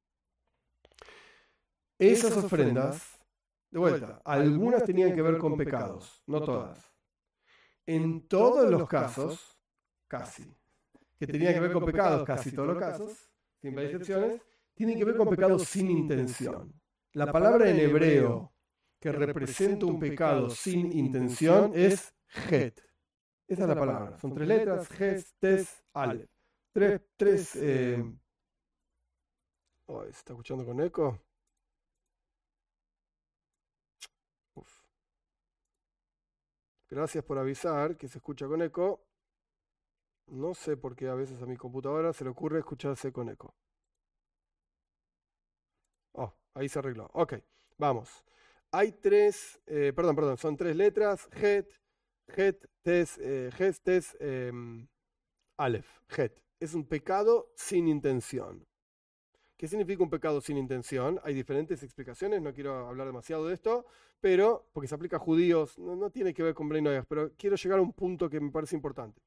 Esas ofrendas, de vuelta, algunas tenían que ver con pecados, no todas. En todos los casos, casi, que tenían que ver con pecados, casi todos los casos, sin excepciones, tienen que ver con pecados sin intención. La palabra en hebreo que representa un pecado sin intención es het. Esa es la palabra. Son tres letras, hes, tes, alef. Tres, tres... Eh... Oh, ¿se está escuchando con eco? Uf. Gracias por avisar que se escucha con eco. No sé por qué a veces a mi computadora se le ocurre escucharse con eco. Oh, ahí se arregló. Ok, vamos. Hay tres, eh, perdón, perdón, son tres letras. Het, het, tes, eh, hes, tes, eh, alef. Het. Es un pecado sin intención. ¿Qué significa un pecado sin intención? Hay diferentes explicaciones, no quiero hablar demasiado de esto, pero porque se aplica a judíos, no, no tiene que ver con Bnei Noach, pero quiero llegar a un punto que me parece importante.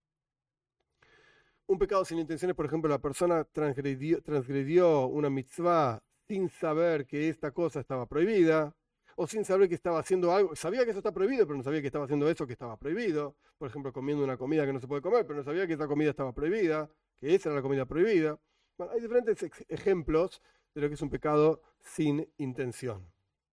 Un pecado sin intención es, por ejemplo, la persona transgredió, transgredió una mitzvah sin saber que esta cosa estaba prohibida, o sin saber que estaba haciendo algo. Sabía que eso está prohibido, pero no sabía que estaba haciendo eso que estaba prohibido. Por ejemplo, comiendo una comida que no se puede comer, pero no sabía que esa comida estaba prohibida, que esa era la comida prohibida. Bueno, hay diferentes ex- ejemplos de lo que es un pecado sin intención.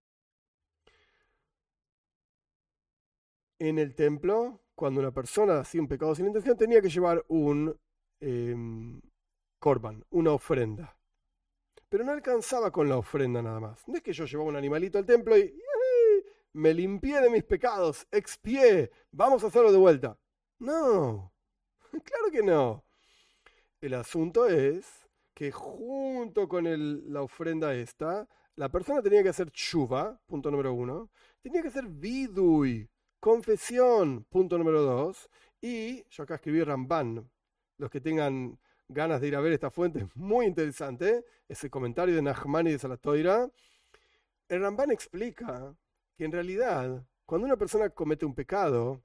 En el templo, cuando una persona hacía un pecado sin intención, tenía que llevar un eh, korban, una ofrenda. Pero no alcanzaba con la ofrenda nada más. No es que yo llevaba un animalito al templo y ¡yay! Me limpié de mis pecados, expié, vamos a hacerlo de vuelta. No, claro que no. El asunto es que junto con el- la ofrenda esta, la persona tenía que hacer tshuva, punto número uno, tenía que hacer vidui, confesión, punto número dos, y yo acá escribí Ramban. Los que tengan ganas de ir a ver esta fuente, es muy interesante, ese comentario de Nachmani de Salatoira. El Ramban explica que en realidad, cuando una persona comete un pecado,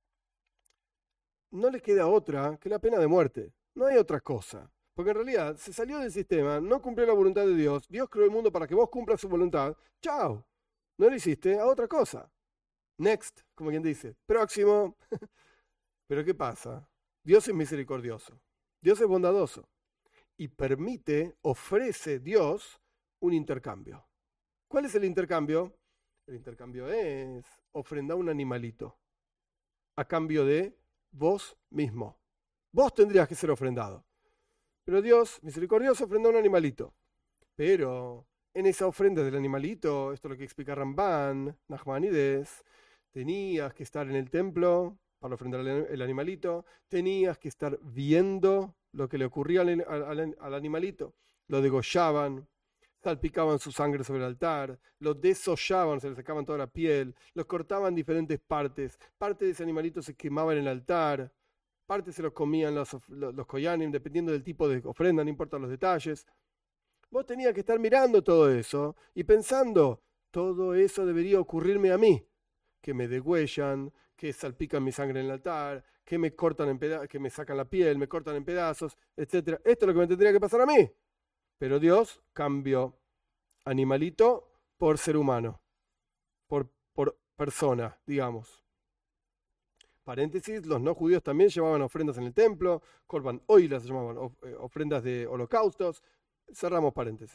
no le queda otra que la pena de muerte. No hay otra cosa. Porque en realidad se salió del sistema, no cumplió la voluntad de Dios, Dios creó el mundo para que vos cumplas su voluntad. ¡Chao! No lo hiciste, a otra cosa. Next, como quien dice. Próximo. Pero ¿qué pasa? Dios es misericordioso. Dios es bondadoso. Y permite, ofrece Dios un intercambio. ¿Cuál es el intercambio? El intercambio es ofrendar un animalito a cambio de vos mismo. Vos tendrías que ser ofrendado. Pero Dios, misericordioso, ofrendó un animalito. Pero en esa ofrenda del animalito, esto es lo que explica Ramban, Nachmanides, tenías que estar en el templo para ofrendar el animalito, tenías que estar viendo lo que le ocurría al, al, al animalito, lo degollaban, salpicaban su sangre sobre el altar, lo desollaban, se le sacaban toda la piel, los cortaban en diferentes partes, parte de ese animalito se quemaba en el altar, parte se los comían los, los, los koyanim, dependiendo del tipo de ofrenda, no importa los detalles. Vos tenías que estar mirando todo eso y pensando, todo eso debería ocurrirme a mí, que me degüellan, que salpican mi sangre en el altar, que me cortan en peda- que me sacan la piel, me cortan en pedazos, etcétera. Esto es lo que me tendría que pasar a mí. Pero Dios cambió animalito por ser humano, por, por persona, digamos. Paréntesis, los no judíos también llevaban ofrendas en el templo, korban oilas se llamaban, of, eh, ofrendas de holocaustos. Cerramos paréntesis.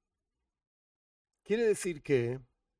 Quiere decir que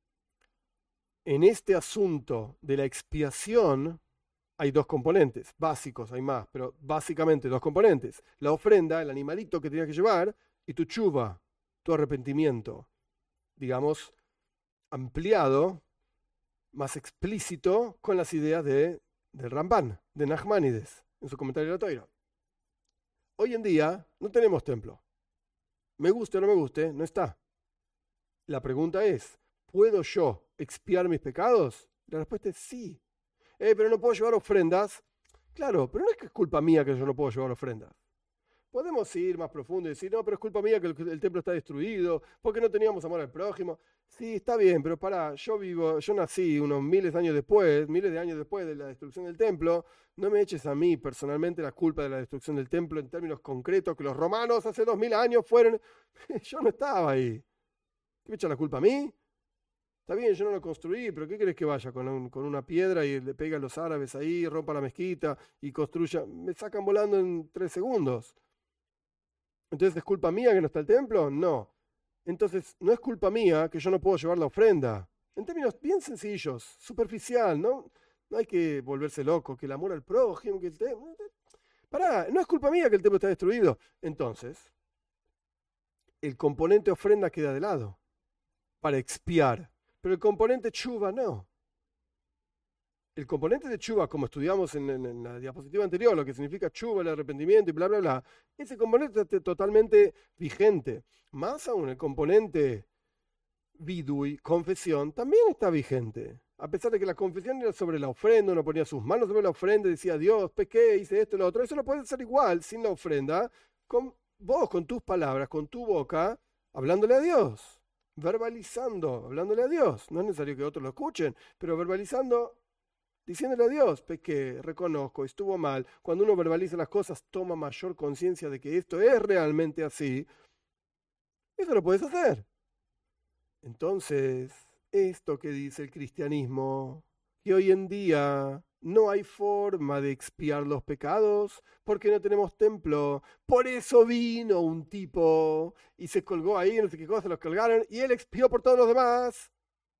en este asunto de la expiación hay dos componentes, básicos, hay más, pero básicamente dos componentes. La ofrenda, el animalito que tenías que llevar, y tu chuva, tu arrepentimiento, digamos, ampliado, más explícito con las ideas de, del Ramban, de Nachmanides, en su comentario de la Toira. Hoy en día no tenemos templo. Me guste o no me guste, no está. La pregunta es, ¿puedo yo expiar mis pecados? La respuesta es sí. Eh, pero no puedo llevar ofrendas. Claro, pero no es que es culpa mía que yo no puedo llevar ofrendas. Podemos ir más profundo y decir, no, pero es culpa mía que el, el templo está destruido, porque no teníamos amor al prójimo. Sí, está bien, pero pará, yo vivo, yo nací unos miles de años después, miles de años después de la destrucción del templo. No me eches a mí personalmente la culpa de la destrucción del templo en términos concretos, que los romanos hace dos mil años fueron. Yo no estaba ahí. ¿Qué me echa la culpa a mí? Está bien, yo no lo construí, pero ¿qué querés que vaya con, un, con una piedra y le pega a los árabes ahí, rompa la mezquita y construya? Me sacan volando en tres segundos. Entonces, ¿es culpa mía que no está el templo? No. Entonces, no es culpa mía que yo no puedo llevar la ofrenda. En términos bien sencillos, superficial, ¿no? No hay que volverse loco, que el amor al prójimo, que el templo... Pará, no es culpa mía que el templo está destruido. Entonces, el componente ofrenda queda de lado para expiar. Pero el componente chuva no. El componente de chuva, como estudiamos en, en, en la diapositiva anterior, lo que significa chuva, el arrepentimiento y bla, bla, bla, ese componente está totalmente vigente. Más aún, el componente vidui, confesión, también está vigente. A pesar de que la confesión era sobre la ofrenda, uno ponía sus manos sobre la ofrenda y decía, Dios, pequé, hice esto y lo otro. Eso lo puedes hacer igual, sin la ofrenda, con vos, con tus palabras, con tu boca, hablándole a Dios. Verbalizando, hablándole a Dios. No es necesario que otros lo escuchen, pero verbalizando, diciéndole a Dios, pequé, reconozco, estuvo mal. Cuando uno verbaliza las cosas, toma mayor conciencia de que esto es realmente así. Eso lo puedes hacer. Entonces, esto que dice el cristianismo, que hoy en día no hay forma de expiar los pecados porque no tenemos templo. Por eso vino un tipo y se colgó ahí, no sé qué cosa, los colgaron y él expió por todos los demás.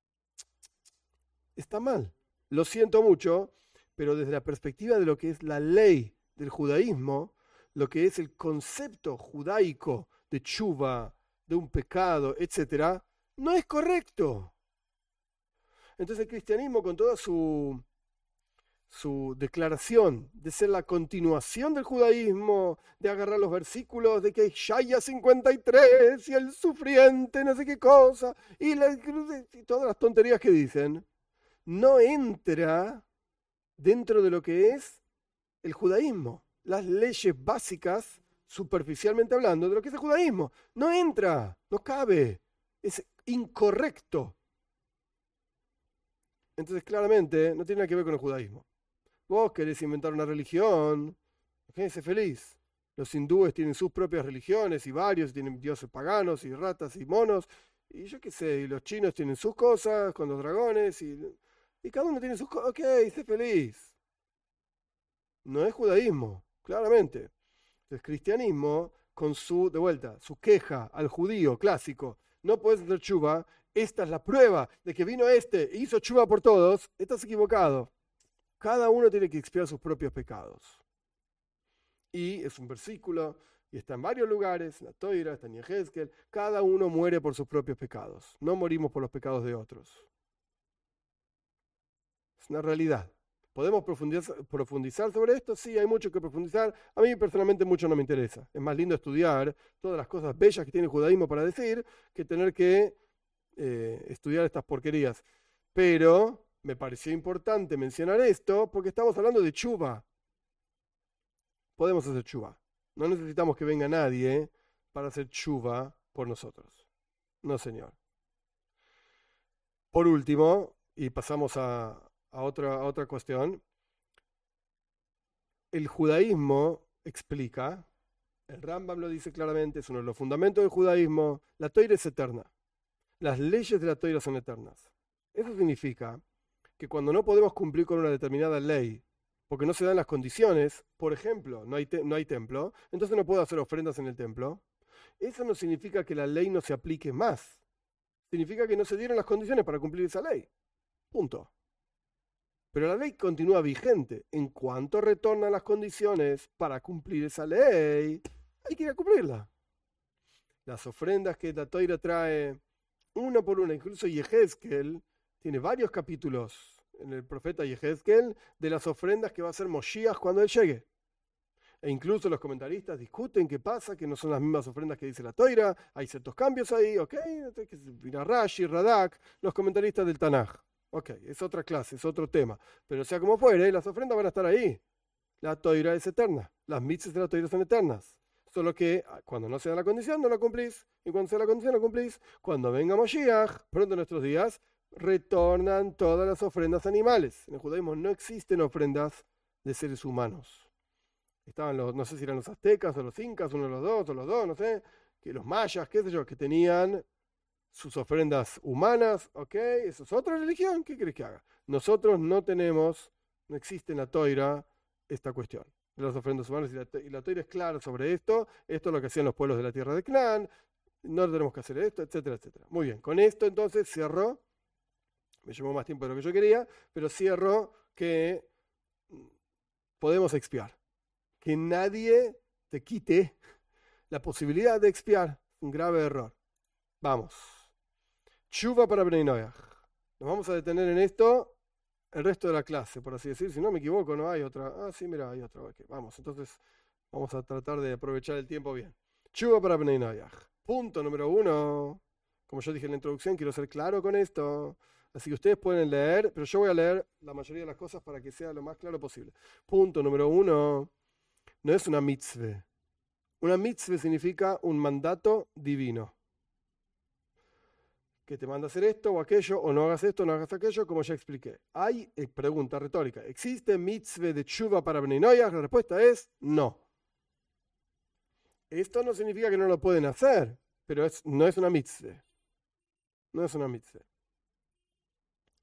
Está mal. Lo siento mucho, pero desde la perspectiva de lo que es la ley del judaísmo, lo que es el concepto judaico de tshuva, de un pecado, etcétera, no es correcto. Entonces el cristianismo, con toda su, su declaración de ser la continuación del judaísmo, de agarrar los versículos de que hay Shaya cincuenta y tres y el sufriente, no sé qué cosa, y, la, y todas las tonterías que dicen, no entra dentro de lo que es el judaísmo, las leyes básicas, superficialmente hablando, de lo que es el judaísmo. No entra, no cabe, es incorrecto. Entonces, claramente, no tiene nada que ver con el judaísmo. Vos querés inventar una religión, sé feliz. Los hindúes tienen sus propias religiones y varios, tienen dioses paganos y ratas y monos, y yo qué sé, y los chinos tienen sus cosas con los dragones, y, y cada uno tiene sus cosas. Ok, sé feliz. No es judaísmo, claramente. El cristianismo, con su, de vuelta, su queja al judío clásico, no puedes hacer chuva, esta es la prueba de que vino este e hizo chuva por todos, estás equivocado. Cada uno tiene que expiar sus propios pecados. Y es un versículo, y está en varios lugares, en la Toira, está en Yehezkel, cada uno muere por sus propios pecados, no morimos por los pecados de otros. Es una realidad. ¿Podemos profundizar, profundizar sobre esto? Sí, hay mucho que profundizar. A mí personalmente mucho no me interesa. Es más lindo estudiar todas las cosas bellas que tiene el judaísmo para decir que tener que eh, estudiar estas porquerías. Pero me pareció importante mencionar esto porque estamos hablando de chuva. Podemos hacer chuva. No necesitamos que venga nadie para hacer chuva por nosotros. No, señor. Por último, y pasamos a, a, otra, a otra cuestión, el judaísmo explica, el Rambam lo dice claramente, es uno de los fundamentos del judaísmo, la Toira es eterna. Las leyes de la Toira son eternas. Eso significa que cuando no podemos cumplir con una determinada ley, porque no se dan las condiciones, por ejemplo, no hay, te, no hay templo, entonces no puedo hacer ofrendas en el templo, eso no significa que la ley no se aplique más. Significa que no se dieron las condiciones para cumplir esa ley. Punto. Pero la ley continúa vigente. En cuanto retornan las condiciones para cumplir esa ley, hay que ir a cumplirla. Las ofrendas que la Toira trae, una por una, incluso Yehezkel tiene varios capítulos en el profeta Yehezkel de las ofrendas que va a hacer Moshiach cuando él llegue. E incluso los comentaristas discuten qué pasa, que no son las mismas ofrendas que dice la Toira, hay ciertos cambios ahí, ok, mira Rashi, Radak, los comentaristas del Tanaj. Ok, es otra clase, es otro tema. Pero sea como fuere, las ofrendas van a estar ahí. La Toira es eterna. Las mitzvahs de la Toira son eternas. Solo que cuando no sea la condición, no la cumplís. Y cuando sea la condición, la cumplís. Cuando venga Moshiach, pronto en nuestros días, retornan todas las ofrendas animales. En el judaísmo no existen ofrendas de seres humanos. Estaban los, no sé si eran los aztecas o los incas, uno de los dos, o los dos, no sé, que los mayas, qué sé yo, que tenían sus ofrendas humanas, ok, eso es otra religión, ¿qué querés que haga? Nosotros no tenemos, no existe en la Toira esta cuestión de las ofrendas humanas, y la, y la Toira es clara sobre esto, esto es lo que hacían los pueblos de la tierra de Canaán, no tenemos que hacer esto, etcétera, etcétera. Muy bien, con esto entonces cierro, me llevó más tiempo de lo que yo quería, pero cierro que podemos expiar, que nadie te quite la posibilidad de expiar, un grave error. Vamos. Tshuva para Bnei Noach. Nos vamos a detener en esto el resto de la clase, por así decir. Si no me equivoco, no hay otra. Ah, sí, mira, hay otra. Okay, vamos, entonces vamos a tratar de aprovechar el tiempo bien. Tshuva para Bnei Noach. Punto número uno. Como yo dije en la introducción, quiero ser claro con esto. Así que ustedes pueden leer, pero yo voy a leer la mayoría de las cosas para que sea lo más claro posible. Punto número uno. No es una mitzvah. Una mitzvah significa un mandato divino. Que te manda a hacer esto o aquello, o no hagas esto, no hagas aquello, como ya expliqué. Hay eh, pregunta retórica. ¿Existe mitzvah de tshuva para Bnei Noach? La respuesta es no. Esto no significa que no lo pueden hacer, pero es, no es una mitzvah. No es una mitzvah.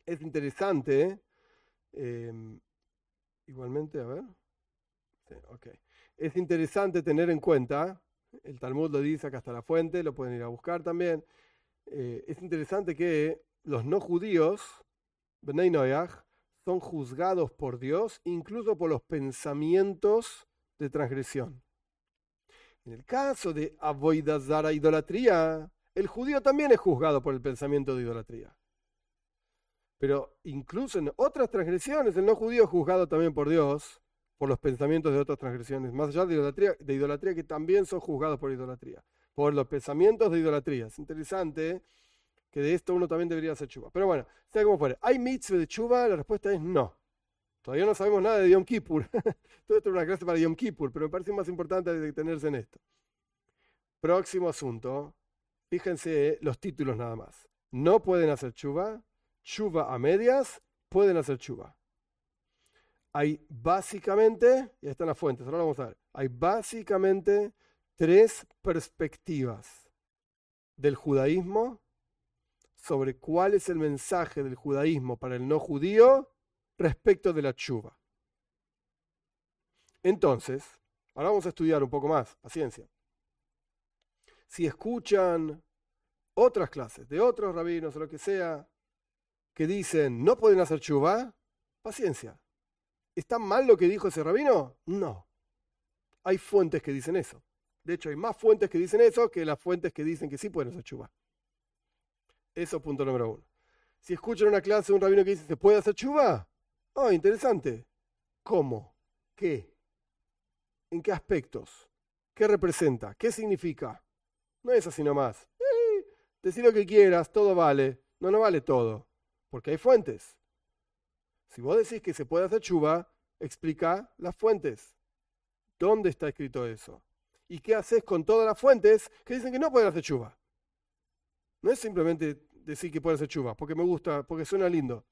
Es interesante, eh, igualmente, a ver, sí, okay. Es interesante tener en cuenta, el Talmud lo dice acá hasta la fuente, lo pueden ir a buscar también, eh, es interesante que los no judíos, Bnei Noach, son juzgados por Dios incluso por los pensamientos de transgresión. En el caso de Avodah Zara, idolatría, el judío también es juzgado por el pensamiento de idolatría. Pero incluso en otras transgresiones, el no judío es juzgado también por Dios por los pensamientos de otras transgresiones, más allá de idolatría, de idolatría que también son juzgados por idolatría, por los pensamientos de idolatría. Es interesante que de esto uno también debería hacer chuva. Pero bueno, sea como fuera. ¿Hay mitzvah de chuva? La respuesta es no. Todavía no sabemos nada de Yom Kippur. Todo esto es una clase para Yom Kippur, pero me parece más importante detenerse en esto. Próximo asunto. Fíjense los títulos nada más. No pueden hacer chuva. Chuva a medias. Pueden hacer chuva. Hay básicamente, y ahí están las fuentes, ahora lo vamos a ver. Hay básicamente tres perspectivas del judaísmo sobre cuál es el mensaje del judaísmo para el no judío respecto de la chuva. Entonces, ahora vamos a estudiar un poco más, paciencia. Si escuchan otras clases de otros rabinos o lo que sea, que dicen no pueden hacer chuva, paciencia. ¿Está mal lo que dijo ese rabino? No. Hay fuentes que dicen eso. De hecho, hay más fuentes que dicen eso que las fuentes que dicen que sí pueden hacer chuva. Eso punto número uno. Si escuchan una clase de un rabino que dice ¿se puede hacer chuva? Oh, interesante. ¿Cómo? ¿Qué? ¿En qué aspectos? ¿Qué representa? ¿Qué significa? No es así nomás. Eh, decir lo que quieras, todo vale. No, no vale todo. Porque hay fuentes. Si vos decís que se puede hacer chuva, explica las fuentes. ¿Dónde está escrito eso? ¿Y qué haces con todas las fuentes que dicen que no pueden hacer chuva? No es simplemente decir que pueden hacer chuva, porque me gusta, porque suena lindo.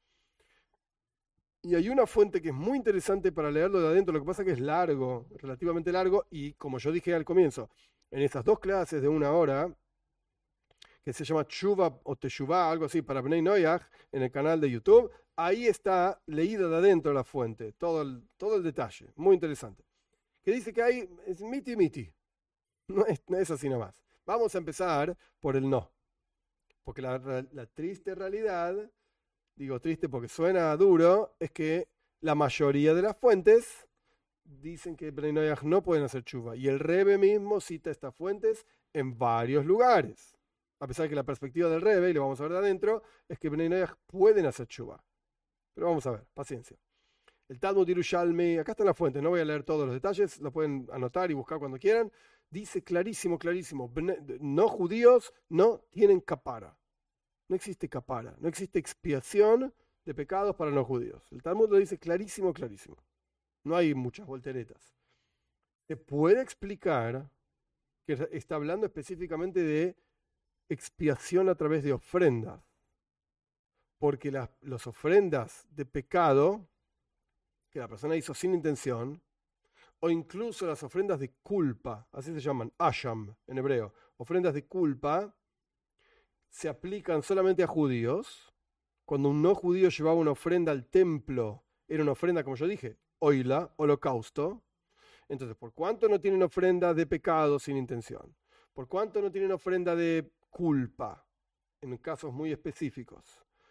Y hay una fuente que es muy interesante para leerlo de adentro, lo que pasa es que es largo, relativamente largo, y como yo dije al comienzo, en esas dos clases de una hora, que se llama Chuva o Teshuvah, algo así, para Bnei Noach, en el canal de YouTube, ahí está leída de adentro la fuente, todo el, todo el detalle, muy interesante. Que dice que hay, es miti miti, no es, no es así nomás. Vamos a empezar por el no, porque la, la triste realidad, digo triste porque suena duro, es que la mayoría de las fuentes dicen que Bnei Noach no pueden hacer chuva, y el Rebbe mismo cita estas fuentes en varios lugares. A pesar de que la perspectiva del Rebbe, y lo vamos a ver de adentro, es que Bnei Noach pueden hacer chuva. Pero vamos a ver, paciencia. El Talmud Yerushalmi, acá están las fuentes, no voy a leer todos los detalles, lo pueden anotar y buscar cuando quieran. Dice clarísimo, clarísimo, no judíos no tienen capara. No existe capara, no existe expiación de pecados para los judíos. El Talmud lo dice clarísimo, clarísimo. No hay muchas volteretas. Se puede explicar que está hablando específicamente de expiación a través de ofrendas, porque las, las ofrendas de pecado que la persona hizo sin intención, o incluso las ofrendas de culpa, así se llaman, asham en hebreo, ofrendas de culpa, se aplican solamente a judíos. Cuando un no judío llevaba una ofrenda al templo, era una ofrenda, como yo dije, oila, holocausto. Entonces, ¿por cuánto no tienen ofrenda de pecado sin intención? ¿Por cuánto no tienen ofrenda de culpa? En casos muy específicos.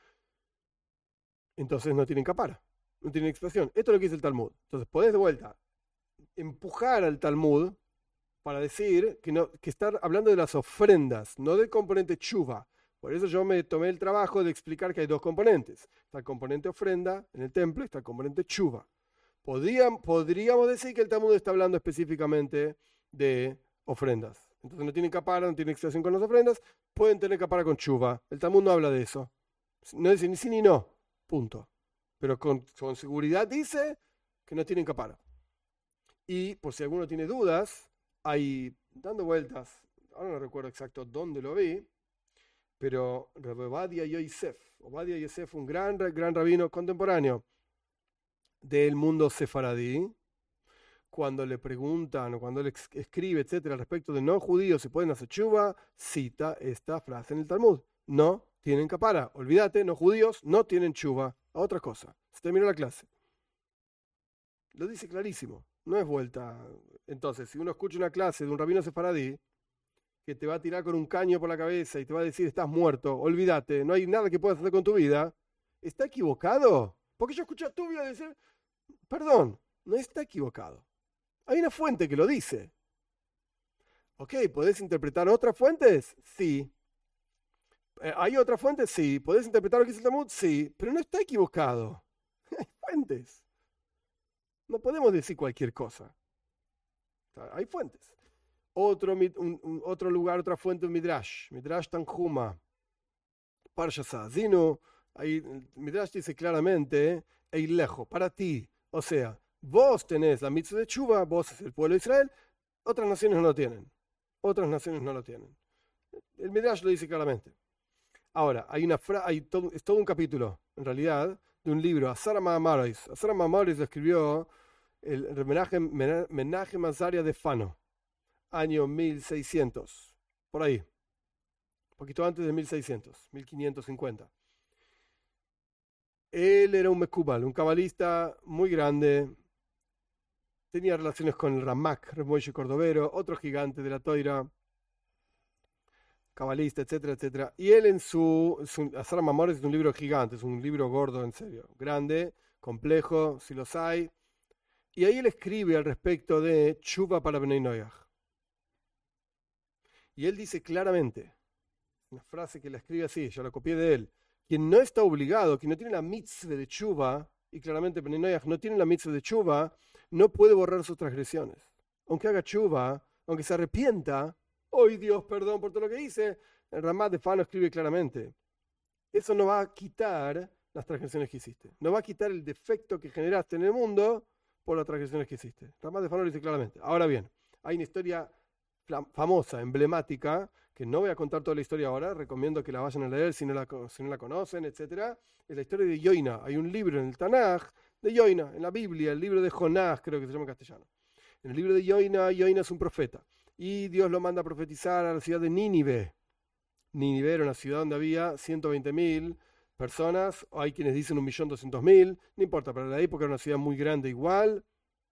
Entonces no tienen capara, no tienen expiación. Esto es lo que dice el Talmud. Entonces, podés de vuelta empujar al Talmud para decir que, no, que estar hablando de las ofrendas, no del componente chuva. Por eso yo me tomé el trabajo de explicar que hay dos componentes. Está el componente ofrenda en el templo y está el componente chuva. Podríamos, podríamos decir que el Talmud está hablando específicamente de ofrendas. Entonces no tienen capara, no tienen expiación con las ofrendas, pueden tener capara con chuva. El Talmud no habla de eso. No dice ni sí ni no, punto. Pero con, con seguridad dice que no tienen capara. Y por si alguno tiene dudas, hay, dando vueltas, ahora no recuerdo exacto dónde lo vi, pero Rabbi Ovadia Yosef, Ovadia Yosef, un gran, gran rabino contemporáneo del mundo sefaradí, cuando le preguntan o cuando él escribe, etcétera, respecto de no judíos si pueden hacer chuva, cita esta frase en el Talmud. No tienen capara. Olvídate, no judíos no tienen chuva. A otra cosa. Se terminó la clase. Lo dice clarísimo. No es vuelta. Entonces, si uno escucha una clase de un rabino sefaradí que te va a tirar con un caño por la cabeza y te va a decir estás muerto, olvídate, no hay nada que puedas hacer con tu vida, ¿está equivocado? Porque yo escuché a tu vida decir, perdón, no está equivocado. Hay una fuente que lo dice. Ok, ¿podés interpretar otras fuentes? Sí. ¿Hay otras fuentes? Sí. ¿Podés interpretar lo que dice el Talmud? Sí. Pero no está equivocado. Hay fuentes. No podemos decir cualquier cosa. Hay fuentes. Otro, un, un, otro lugar, otra fuente, un Midrash. Midrash Tanjuma. Parshas Ha'azinu. Ahí Midrash dice claramente, Eilejo, para ti. O sea, vos tenés la mitzvah de Tshuva, vos es el pueblo de Israel, otras naciones no lo tienen. Otras naciones no lo tienen. El Midrash lo dice claramente. Ahora, hay una fra hay todo, es todo un capítulo, en realidad, de un libro, Asara Ma'amaros. Asara Ma'amaros lo escribió el Menachem, Menachem Azaria de Fano, año mil seiscientos, por ahí, un poquito antes de mil seiscientos, mil quinientos cincuenta. Él era un Mekubal, un cabalista muy grande, tenía relaciones con el Ramak, Reb Moshe Cordovero, otro gigante de la Toira, cabalista, etcétera, etcétera. Y él en su, su Asara Ma'amaros es un libro gigante, es un libro gordo, en serio, grande, complejo, si los hay. Y ahí él escribe al respecto de Tshuva para Bnei Noach. Y él dice claramente, una frase que la escribe así, yo la copié de él, quien no está obligado, quien no tiene la mitzvah de Tshuva, y claramente Bnei Noach no tiene la mitzvah de Tshuva, no puede borrar sus transgresiones. Aunque haga Tshuva, aunque se arrepienta, hoy Dios, perdón por todo lo que hice, el Ramat de Fano escribe claramente, eso no va a quitar las transgresiones que hiciste, no va a quitar el defecto que generaste en el mundo por las transgresiones que hiciste. Ramat de Fano lo dice claramente. Ahora bien, hay una historia famosa, emblemática, que no voy a contar toda la historia ahora, recomiendo que la vayan a leer si no la, si no la conocen, etcétera. Es la historia de Yoina. Hay un libro en el Tanaj de Yoina, en la Biblia, el libro de Jonás, creo que se llama en castellano. En el libro de Yoina, Yoina es un profeta. Y Dios lo manda a profetizar a la ciudad de Nínive. Nínive era una ciudad donde había ciento veinte mil personas, o hay quienes dicen un millón doscientos mil, no importa, pero en la época era una ciudad muy grande igual,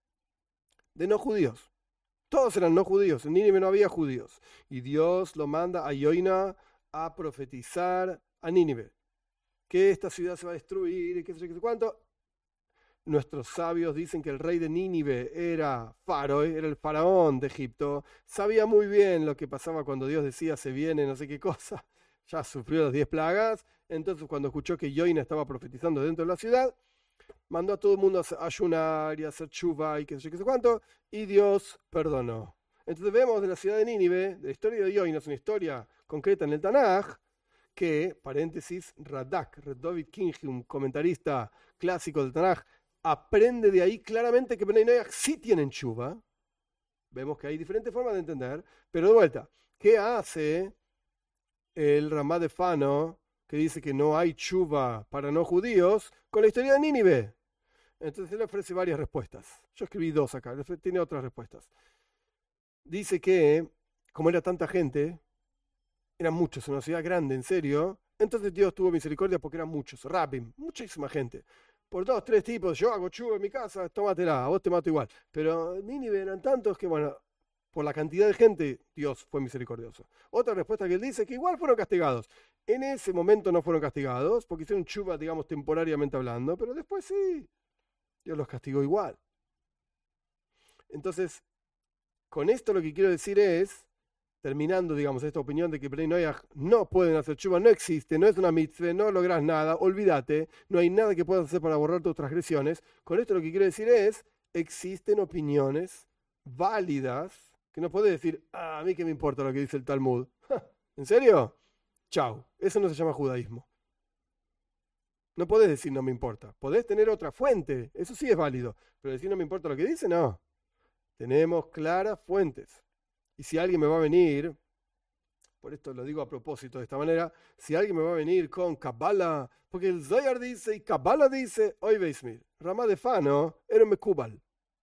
de no judíos. Todos eran no judíos, en Nínive no había judíos. Y Dios lo manda a Yoina a profetizar a Nínive, que esta ciudad se va a destruir y qué sé yo, qué sé cuánto. Nuestros sabios dicen que el rey de Nínive era Faro, era el faraón de Egipto. Sabía muy bien lo que pasaba cuando Dios decía se viene no sé qué cosa. Ya sufrió las diez plagas. Entonces cuando escuchó que Yoina estaba profetizando dentro de la ciudad, mandó a todo el mundo a ayunar y a hacer chuva y qué sé yo, qué sé cuánto. Y Dios perdonó. Entonces vemos de la ciudad de Nínive, de la historia de Yoina, es una historia concreta en el Tanaj, que, paréntesis, Radak, David Kingi, un comentarista clásico del Tanaj, aprende de ahí claramente que Bnei Noach sí tienen chuva. Vemos que hay diferentes formas de entender, pero de vuelta, ¿qué hace el Ramá de Fano que dice que no hay chuva para no judíos con la historia de Nínive? Entonces él ofrece varias respuestas. Yo escribí dos acá, tiene otras respuestas. Dice que, como era tanta gente, eran muchos, una ciudad grande, en serio, entonces Dios tuvo misericordia porque eran muchos, rabim, muchísima gente. Por dos, tres tipos, yo hago chuva en mi casa, tómatela, a vos te mato igual. Pero Nínive eran tantos que, bueno, por la cantidad de gente, Dios fue misericordioso. Otra respuesta que él dice que igual fueron castigados. En ese momento no fueron castigados, porque hicieron chuva, digamos, temporariamente hablando, pero después sí, Dios los castigó igual. Entonces, con esto lo que quiero decir es, terminando, digamos, esta opinión de que Bnei Noach no pueden hacer chuva, no existe, no es una mitzvah, no logras nada, olvídate, no hay nada que puedas hacer para borrar tus transgresiones. Con esto lo que quiero decir es, existen opiniones válidas, que no puedes decir, ah, a mí qué me importa lo que dice el Talmud. ¿En serio? Chau, eso no se llama judaísmo. No podés decir no me importa, podés tener otra fuente, eso sí es válido, pero decir no me importa lo que dice, no. Tenemos claras fuentes. Y si alguien me va a venir, por esto lo digo a propósito de esta manera, si alguien me va a venir con Kabbalah, porque el Zohar dice y Kabbalah dice, hoy veis, mir, Ramá de Fano era un Mekubal.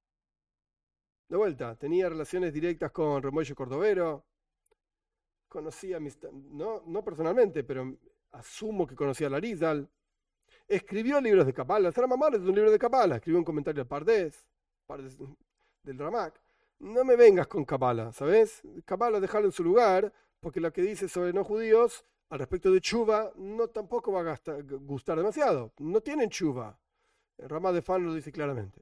De vuelta, tenía relaciones directas con Reb Moshe Cordovero, conocía, mis, no, no personalmente, pero asumo que conocía la Arizal, escribió libros de Kabbalah. El Rambam es un libro de Kabbalah, escribió un comentario al Pardes, Pardes del Ramak. No me vengas con Kabbalah, ¿sabes? Kabbalah dejarlo en su lugar, porque lo que dice sobre no judíos al respecto de Tshuva no tampoco va a gastar, gustar demasiado. No tienen Tshuva. El Ramá de Fan lo dice claramente.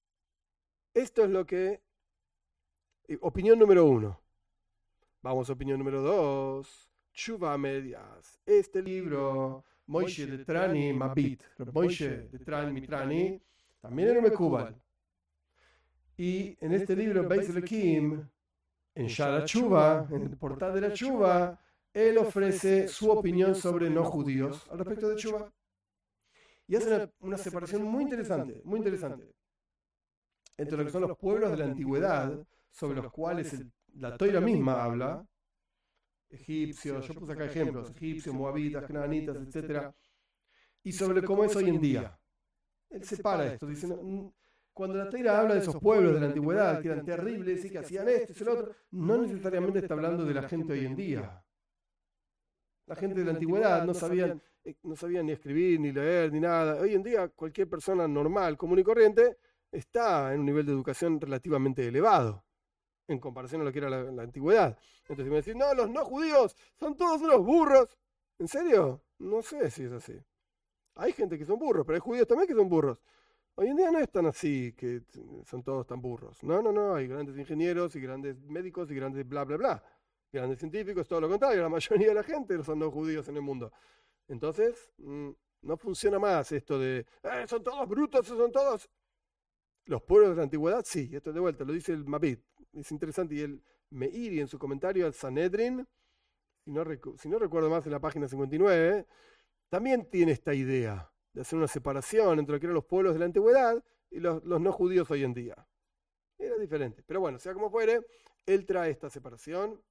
Esto es lo que... Opinión número uno. Vamos a opinión número dos. Tshuva a medias. Este libro, Moishe de Trani Mabit, Moishe de Trani Mitrani, también era un Mekubal. Y en este libro, Beis Elohim, en Shara Tshuva, en el portal de la Tshuva, él ofrece su opinión sobre no judíos al respecto de Tshuva. Y hace una, una separación muy interesante, muy interesante, entre lo que son los pueblos de la antigüedad, sobre los cuales el, la Toira misma habla, egipcios, yo puse acá ejemplos, egipcios, moabitas, canaanitas, etcétera, y sobre cómo es hoy en día. Él separa esto, diciendo, cuando la Toira habla de esos pueblos de la antigüedad, que eran terribles y que hacían esto y lo otro, no necesariamente está hablando de la gente hoy en día. La gente de la antigüedad no sabían, no sabían ni escribir, ni leer, ni nada. Hoy en día cualquier persona normal, común y corriente, está en un nivel de educación relativamente elevado, en comparación a lo que era la, la antigüedad. Entonces me decís, no, los no judíos son todos unos burros. ¿En serio? No sé si es así. Hay gente que son burros, pero hay judíos también que son burros. Hoy en día no es tan así, que son todos tan burros. No, no, no, hay grandes ingenieros y grandes médicos y grandes bla, bla, bla. Grandes científicos, todo lo contrario, la mayoría de la gente son no judíos en el mundo. Entonces, mmm, no funciona más esto de, eh, son todos brutos, son todos... Los pueblos de la antigüedad, sí, esto de vuelta, lo dice el Mabit. Es interesante, y el Meiri en su comentario al Sanedrin, si no, recu- si no recuerdo más, en la página cincuenta y nueve, también tiene esta idea de hacer una separación entre lo que eran los pueblos de la antigüedad y los, los no judíos hoy en día. Era diferente, pero bueno, sea como fuere, él trae esta separación.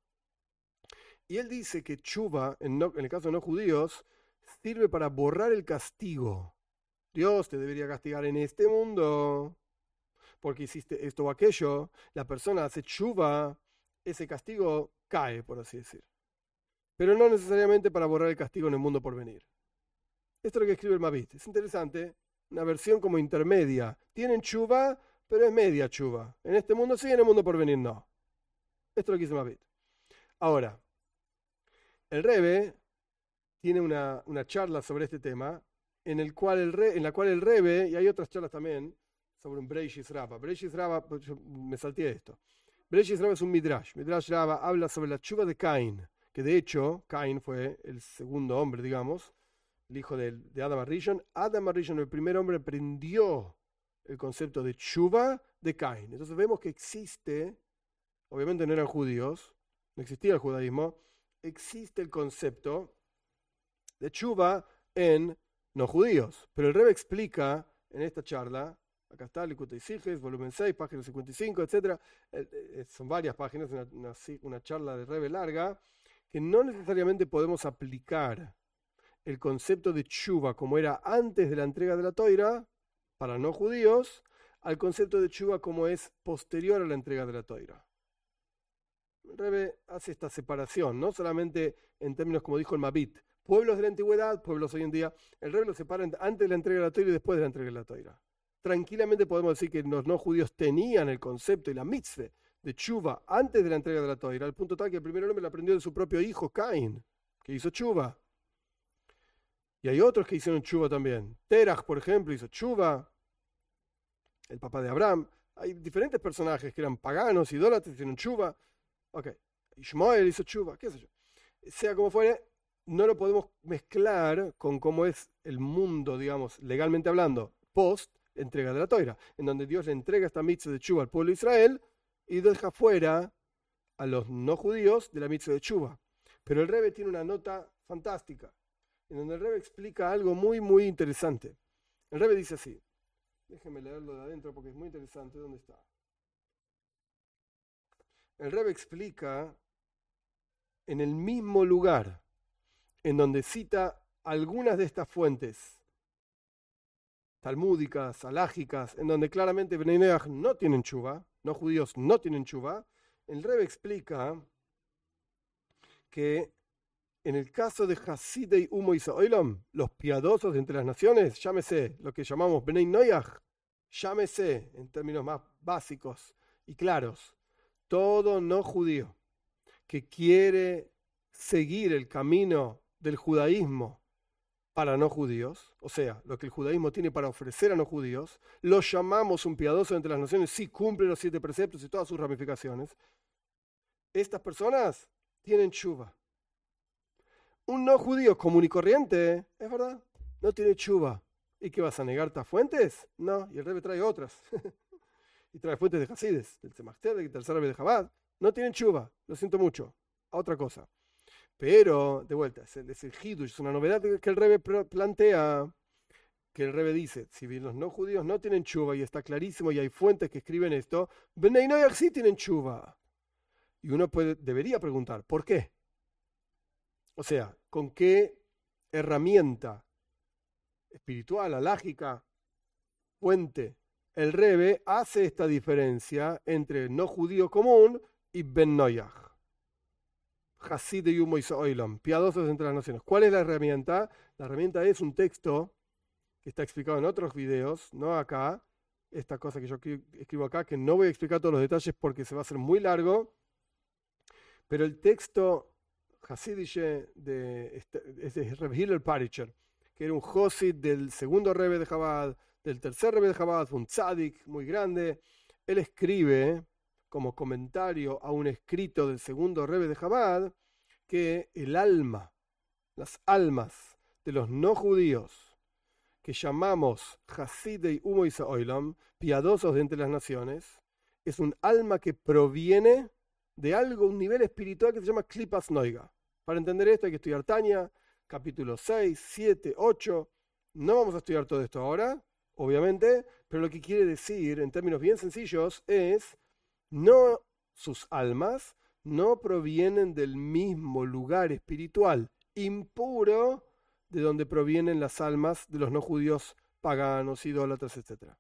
Y él dice que Tshuva, en, no, en el caso de no judíos, sirve para borrar el castigo. Dios te debería castigar en este mundo porque hiciste esto o aquello. La persona hace Tshuva, ese castigo cae, por así decir. Pero no necesariamente para borrar el castigo en el mundo por venir. Esto es lo que escribe el Mabit. Es interesante, una versión como intermedia. Tienen Tshuva, pero es media Tshuva. En este mundo sí, en el mundo por venir no. Esto es lo que dice el Mabit. Ahora, el Rebbe tiene una, una charla sobre este tema, en, el cual el Re, en la cual el Rebbe, y hay otras charlas también, sobre un Breishis Rabba. Breishis Rabba, yo me salté esto. Breishis Rabba es un Midrash. Midrash Rabba habla sobre la Tshuva de Caín, que de hecho, Caín fue el segundo hombre, digamos, el hijo de, de Adam Arishon. Adam Arishon, el primer hombre, aprendió el concepto de Tshuva de Caín. Entonces vemos que existe, obviamente no eran judíos, no existía el judaísmo, existe el concepto de Tshuva en no judíos. Pero el Rebbe explica en esta charla, acá está, Likutei Sijes, volumen seis, página cincuenta y cinco, etcétera. Son varias páginas, una, una, una charla de Rebbe larga, que no necesariamente podemos aplicar el concepto de Tshuva como era antes de la entrega de la Toira para no judíos al concepto de Tshuva como es posterior a la entrega de la Toira. El Rebbe hace esta separación, no solamente en términos como dijo el Mabit, pueblos de la antigüedad, pueblos hoy en día. El Rebbe los separa antes de la entrega de la Toira y después de la entrega de la Toira. Tranquilamente podemos decir que los no judíos tenían el concepto y la mitzvah de Tshuva antes de la entrega de la Toira, al punto tal que el primer hombre lo aprendió de su propio hijo, Caín, que hizo Tshuva. Y hay otros que hicieron Tshuva también. Terach, por ejemplo, hizo Tshuva, el papá de Abraham. Hay diferentes personajes que eran paganos, idólatras, hicieron Tshuva. Ok, Ishmael hizo Tshuva, qué sé yo. Sea como fuere, no lo podemos mezclar con cómo es el mundo, digamos, legalmente hablando, post entrega de la Toira, en donde Dios le entrega esta mitzvah de Tshuva al pueblo de Israel y deja fuera a los no judíos de la mitzvah de Tshuva. Pero el Rebbe tiene una nota fantástica, en donde el Rebbe explica algo muy, muy interesante. El Rebbe dice así, déjenme leerlo de adentro porque es muy interesante. ¿Dónde está? El Rebbe explica en el mismo lugar en donde cita algunas de estas fuentes talmúdicas, alágicas, en donde claramente Bnei Noach no tienen Tshuva, no judíos no tienen Tshuva, el Rebbe explica que En el caso de Hasidei Umo Israelam, los piadosos entre las naciones, llámese lo que llamamos Bnei Noyaj, llámese en términos más básicos y claros, todo no judío que quiere seguir el camino del judaísmo para no judíos, o sea, lo que el judaísmo tiene para ofrecer a no judíos, lo llamamos un piadoso entre las naciones si cumple los siete preceptos y todas sus ramificaciones. Estas personas tienen tshuva. Un no judío común y corriente, es verdad, no tiene tshuva. ¿Y qué vas a negar estas fuentes? No, y el Rebbe trae otras. Y trae fuentes de Hasides, del Tzemach Tzedek, del Rebbe de Chabad. No tienen tshuva, lo siento mucho. A otra cosa. Pero, de vuelta, es el, es el Hidush, es una novedad que el Rebbe plantea, que el Rebbe dice, si bien los no judíos no tienen tshuva, y está clarísimo, y hay fuentes que escriben esto, Bnei Noyaj sí tienen tshuva. Y uno puede, debería preguntar, ¿por qué? O sea, ¿con qué herramienta espiritual, alágica, fuente, el Rebbe hace esta diferencia entre no judío común y Ben Noyaj? Hasidei Umo Israelam, piadosos entre las naciones. ¿Cuál es la herramienta? La herramienta es un texto que está explicado en otros videos, no acá, esta cosa que yo escribo acá, que no voy a explicar todos los detalles porque se va a hacer muy largo, pero el texto Hasidische de, es de Reb Hillel Paritcher, que era un Josid del segundo Rebbe de Chabad, del tercer Rebbe de Chabad, fue un tzadik muy grande. Él escribe como comentario a un escrito del segundo Rebbe de Chabad que el alma, las almas de los no judíos que llamamos Hasidei Umo Israelam, piadosos de entre las naciones, es un alma que proviene de algo, un nivel espiritual que se llama Klipas Noiga. Para entender esto hay que estudiar Tanya, capítulo seis, siete, ocho. No vamos a estudiar todo esto ahora, obviamente, pero lo que quiere decir, en términos bien sencillos, es no sus almas no provienen del mismo lugar espiritual impuro de donde provienen las almas de los no judíos paganos, idólatras, etcétera.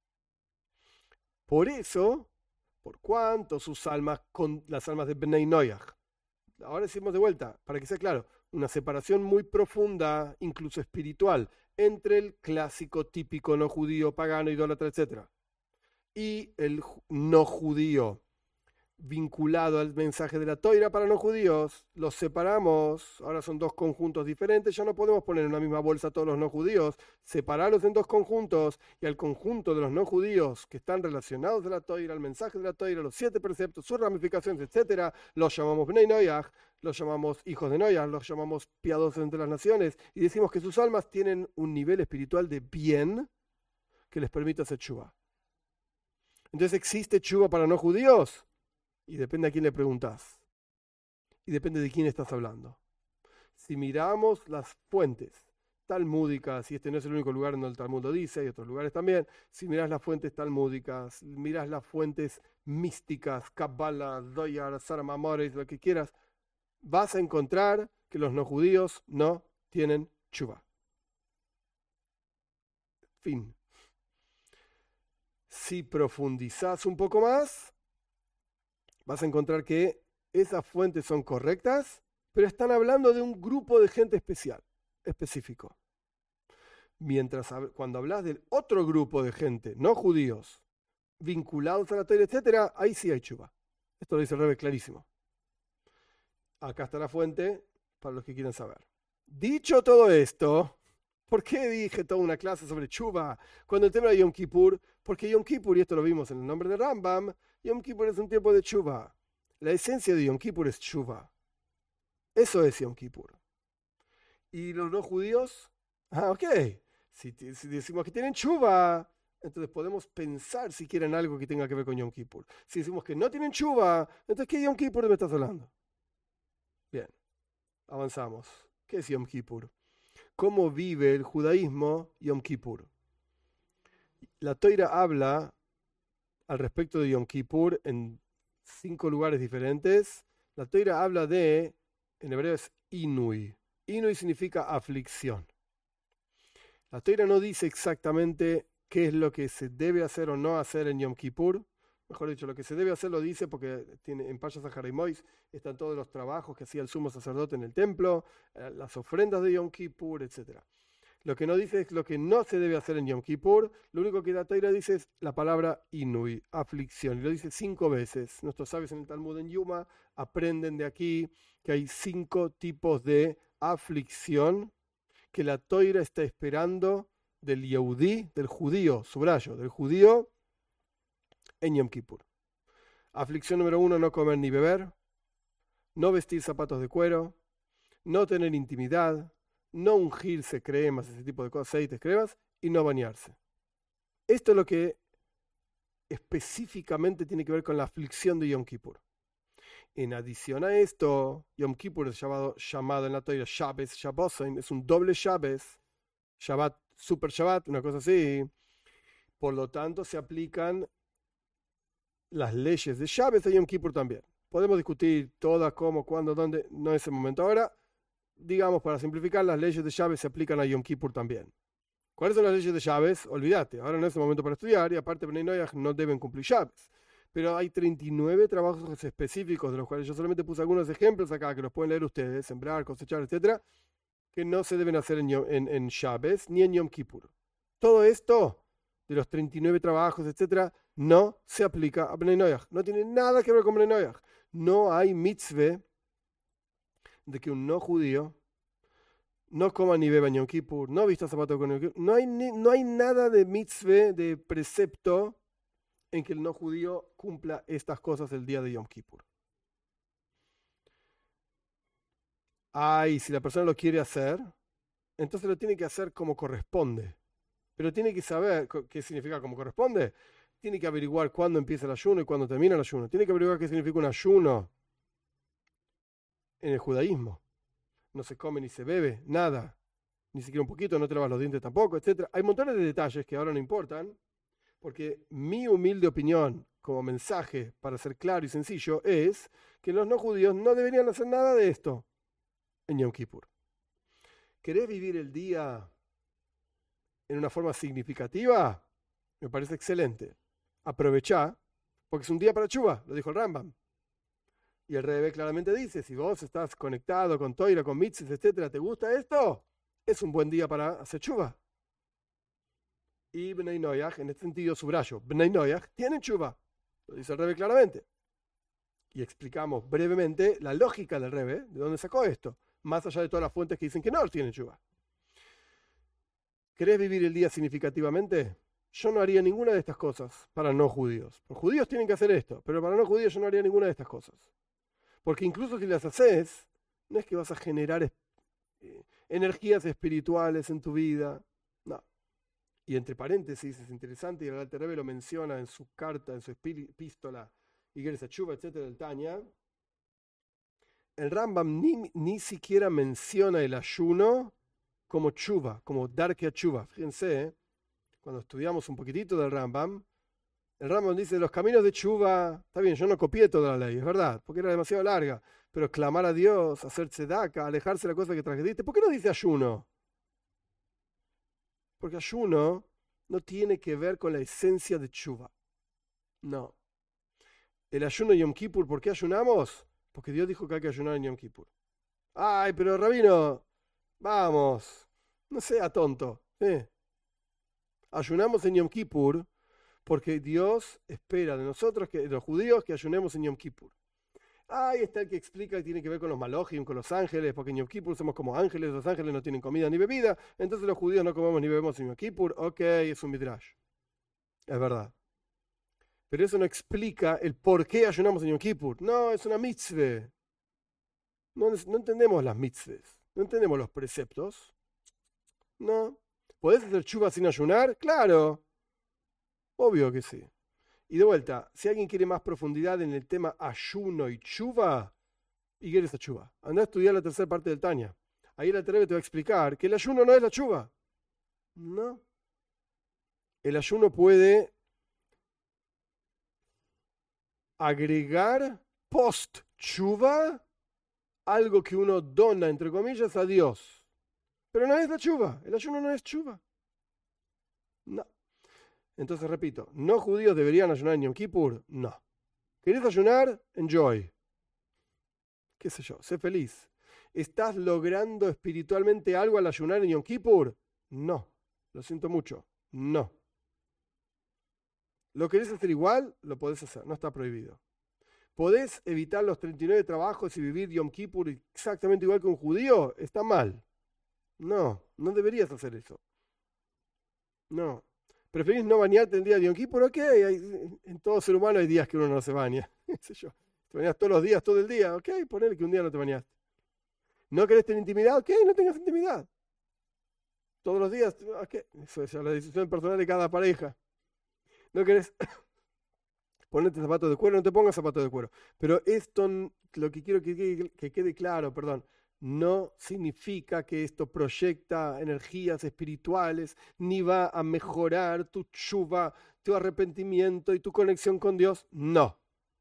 Por eso, por cuanto sus almas, con las almas de Bnei Noyaj, ahora decimos de vuelta, para que sea claro, una separación muy profunda, incluso espiritual, entre el clásico típico no judío, pagano, idólatra, etcétera, y el no judío vinculado al mensaje de la Toira para no judíos, los separamos, ahora son dos conjuntos diferentes, ya no podemos poner en una misma bolsa a todos los no judíos, separarlos en dos conjuntos, y al conjunto de los no judíos que están relacionados a la Toira, al mensaje de la Toira, los siete preceptos, sus ramificaciones, etcétera, los llamamos Bnei Noyaj, los llamamos hijos de Noyaj, los llamamos piadosos entre las naciones, y decimos que sus almas tienen un nivel espiritual de bien que les permite hacer tshuva. Entonces, ¿existe tshuva para no judíos? Y depende a quién le preguntas. Y depende de quién estás hablando. Si miramos las fuentes talmúdicas, y este no es el único lugar donde el Talmud lo dice, hay otros lugares también, si miras las fuentes talmúdicas, miras las fuentes místicas, Kabbalah, Zohar, Saramamores, lo que quieras, vas a encontrar que los no judíos no tienen tshuva. Fin. Si profundizás un poco más, vas a encontrar que esas fuentes son correctas, pero están hablando de un grupo de gente especial, específico. Mientras cuando hablas del otro grupo de gente, no judíos, vinculados a la Torah, etcétera, ahí sí hay tshuva. Esto lo dice el Rebbe clarísimo. Acá está la fuente para los que quieran saber. Dicho todo esto, ¿por qué dije toda una clase sobre tshuva cuando el tema era Yom Kippur? Porque Yom Kippur, y esto lo vimos en el nombre de Rambam, Yom Kippur es un tiempo de tshuva. La esencia de Yom Kippur es tshuva. Eso es Yom Kippur. ¿Y los no judíos? Ah, ok. Si, si decimos que tienen tshuva, entonces podemos pensar si quieren algo que tenga que ver con Yom Kippur. Si decimos que no tienen tshuva, entonces ¿qué Yom Kippur me estás hablando? Bien, avanzamos. ¿Qué es Yom Kippur? ¿Cómo vive el judaísmo Yom Kippur? La Toira habla al respecto de Yom Kippur en cinco lugares diferentes. La Toira habla de, en hebreo es Inui. Inui significa aflicción. La Toira no dice exactamente qué es lo que se debe hacer o no hacer en Yom Kippur. Mejor dicho, lo que se debe hacer lo dice porque tiene, en Payas Ajarimois están todos los trabajos que hacía el sumo sacerdote en el templo, eh, las ofrendas de Yom Kippur, etcétera. Lo que no dice es lo que no se debe hacer en Yom Kippur. Lo único que la Torá dice es la palabra inui, aflicción. Y lo dice cinco veces. Nuestros sabios en el Talmud en Yuma aprenden de aquí que hay cinco tipos de aflicción que la Torá está esperando del Yehudí, del judío, subrayo, del judío en Yom Kippur. Aflicción número uno, no comer ni beber, no vestir zapatos de cuero, no tener intimidad, no ungirse cremas, ese tipo de cosas, aceites, cremas, y no bañarse. Esto es lo que específicamente tiene que ver con la aflicción de Yom Kippur. En adición a esto, Yom Kippur es llamado, llamado en la Torá Shabbos, Shabbosin, es un doble Shabbos, Shabbat, Super Shabbat, una cosa así. Por lo tanto, se aplican las leyes de Shabbos a Yom Kippur también. Podemos discutir todas, cómo, cuándo, dónde, no es el momento ahora. Digamos, para simplificar, las leyes de Shabbos se aplican a Yom Kippur también. ¿Cuáles son las leyes de Shabbos? Olvídate, ahora no es el momento para estudiar y aparte Bnei Noach no deben cumplir Shabbos. Pero hay treinta y nueve trabajos específicos, de los cuales yo solamente puse algunos ejemplos acá, que los pueden leer ustedes, sembrar, cosechar, etcétera, que no se deben hacer en, en, en Shabbos ni en Yom Kippur. Todo esto, de los treinta y nueve trabajos, etcétera, no se aplica a Bnei Noach. No tiene nada que ver con Bnei Noach. No hay mitzvah de que un no judío no coma ni beba en Yom Kippur, no vista zapatos con Yom Kippur. No hay, no hay nada de mitzvah, de precepto, en que el no judío cumpla estas cosas el día de Yom Kippur. Ay, si la persona lo quiere hacer, entonces lo tiene que hacer como corresponde. Pero tiene que saber qué significa como corresponde. Tiene que averiguar cuándo empieza el ayuno y cuándo termina el ayuno. Tiene que averiguar qué significa un ayuno en el judaísmo. No se come ni se bebe, nada. Ni siquiera un poquito, no te lavas los dientes tampoco, etcétera. Hay montones de detalles que ahora no importan, porque mi humilde opinión, como mensaje para ser claro y sencillo, es que los no judíos no deberían hacer nada de esto en Yom Kippur. ¿Querés vivir el día en una forma significativa? Me parece excelente. Aprovechá, porque es un día para Tshuva, lo dijo el Rambam. Y el Rebbe claramente dice, si vos estás conectado con Toira, con mitzvot, etcétera, ¿te gusta esto? Es un buen día para hacer Tshuva. Y Bnei Noach, en este sentido subrayo, Bnei Noach tienen Tshuva, lo dice el Rebbe claramente. Y explicamos brevemente la lógica del Rebbe, de dónde sacó esto, más allá de todas las fuentes que dicen que no tienen Tshuva. ¿Querés vivir el día significativamente? Yo no haría ninguna de estas cosas para no judíos. Los judíos tienen que hacer esto, pero para no judíos yo no haría ninguna de estas cosas. Porque incluso si las haces, no es que vas a generar eh, energías espirituales en tu vida. No. Y entre paréntesis, es interesante, y el Alter Rebbe lo menciona en su carta, en su epístola, Igeres Tshuva, etcétera, del Tanya. El Rambam ni, ni siquiera menciona el ayuno como Tshuva, como Darkei Tshuva. Fíjense, ¿eh? Cuando estudiamos un poquitito del Rambam, el Rambam dice, los caminos de Tshuva, está bien, yo no copié toda la ley, es verdad, porque era demasiado larga, pero clamar a Dios, hacer tzedaka, alejarse de la cosa que transgrediste, ¿por qué no dice ayuno? Porque ayuno no tiene que ver con la esencia de Tshuva. No. El ayuno de Yom Kippur, ¿por qué ayunamos? Porque Dios dijo que hay que ayunar en Yom Kippur. Ay, pero Rabino, vamos, no sea tonto. ¿eh? Ayunamos en Yom Kippur porque Dios espera de nosotros, que, de los judíos, que ayunemos en Yom Kippur. Ahí está el que explica que tiene que ver con los malojim, con los ángeles, porque en Yom Kippur somos como ángeles, los ángeles no tienen comida ni bebida, entonces los judíos no comemos ni bebemos en Yom Kippur. Ok, es un midrash. Es verdad. Pero eso no explica el por qué ayunamos en Yom Kippur. No, es una mitzvah. No, no entendemos las mitzvahs. No entendemos los preceptos. No. ¿Podés hacer tshuva sin ayunar? Claro. Obvio que sí. Y de vuelta, si alguien quiere más profundidad en el tema ayuno y tshuva, y quieres a tshuva, anda a estudiar la tercera parte del Tanya. Ahí el Alter Rebbe te va a explicar que el ayuno no es la tshuva. No. El ayuno puede agregar post tshuva algo que uno dona, entre comillas, a Dios. Pero no es la tshuva. El ayuno no es tshuva. No. Entonces repito, ¿no judíos deberían ayunar en Yom Kippur? No. ¿Querés ayunar? Enjoy. ¿Qué sé yo? Sé feliz. ¿Estás logrando espiritualmente algo al ayunar en Yom Kippur? No. Lo siento mucho. No. ¿Lo querés hacer igual? Lo podés hacer. No está prohibido. ¿Podés evitar los treinta y nueve trabajos y vivir Yom Kippur exactamente igual que un judío? Está mal. No. No deberías hacer eso. No. ¿Preferís no bañarte el día de Yom Kippur? Ok. Hay, en todo ser humano hay días que uno no se baña. ¿Qué sé yo? Te bañas todos los días, todo el día. Ok. Ponele que un día no te bañaste. ¿No querés tener intimidad? Ok. No tengas intimidad. Todos los días. Okay. Eso es la decisión personal de cada pareja. ¿No querés ponerte zapatos de cuero? No te pongas zapatos de cuero. Pero esto, lo que quiero que quede, que quede claro, perdón, no significa que esto proyecta energías espirituales, ni va a mejorar tu tshuva, tu arrepentimiento y tu conexión con Dios. No.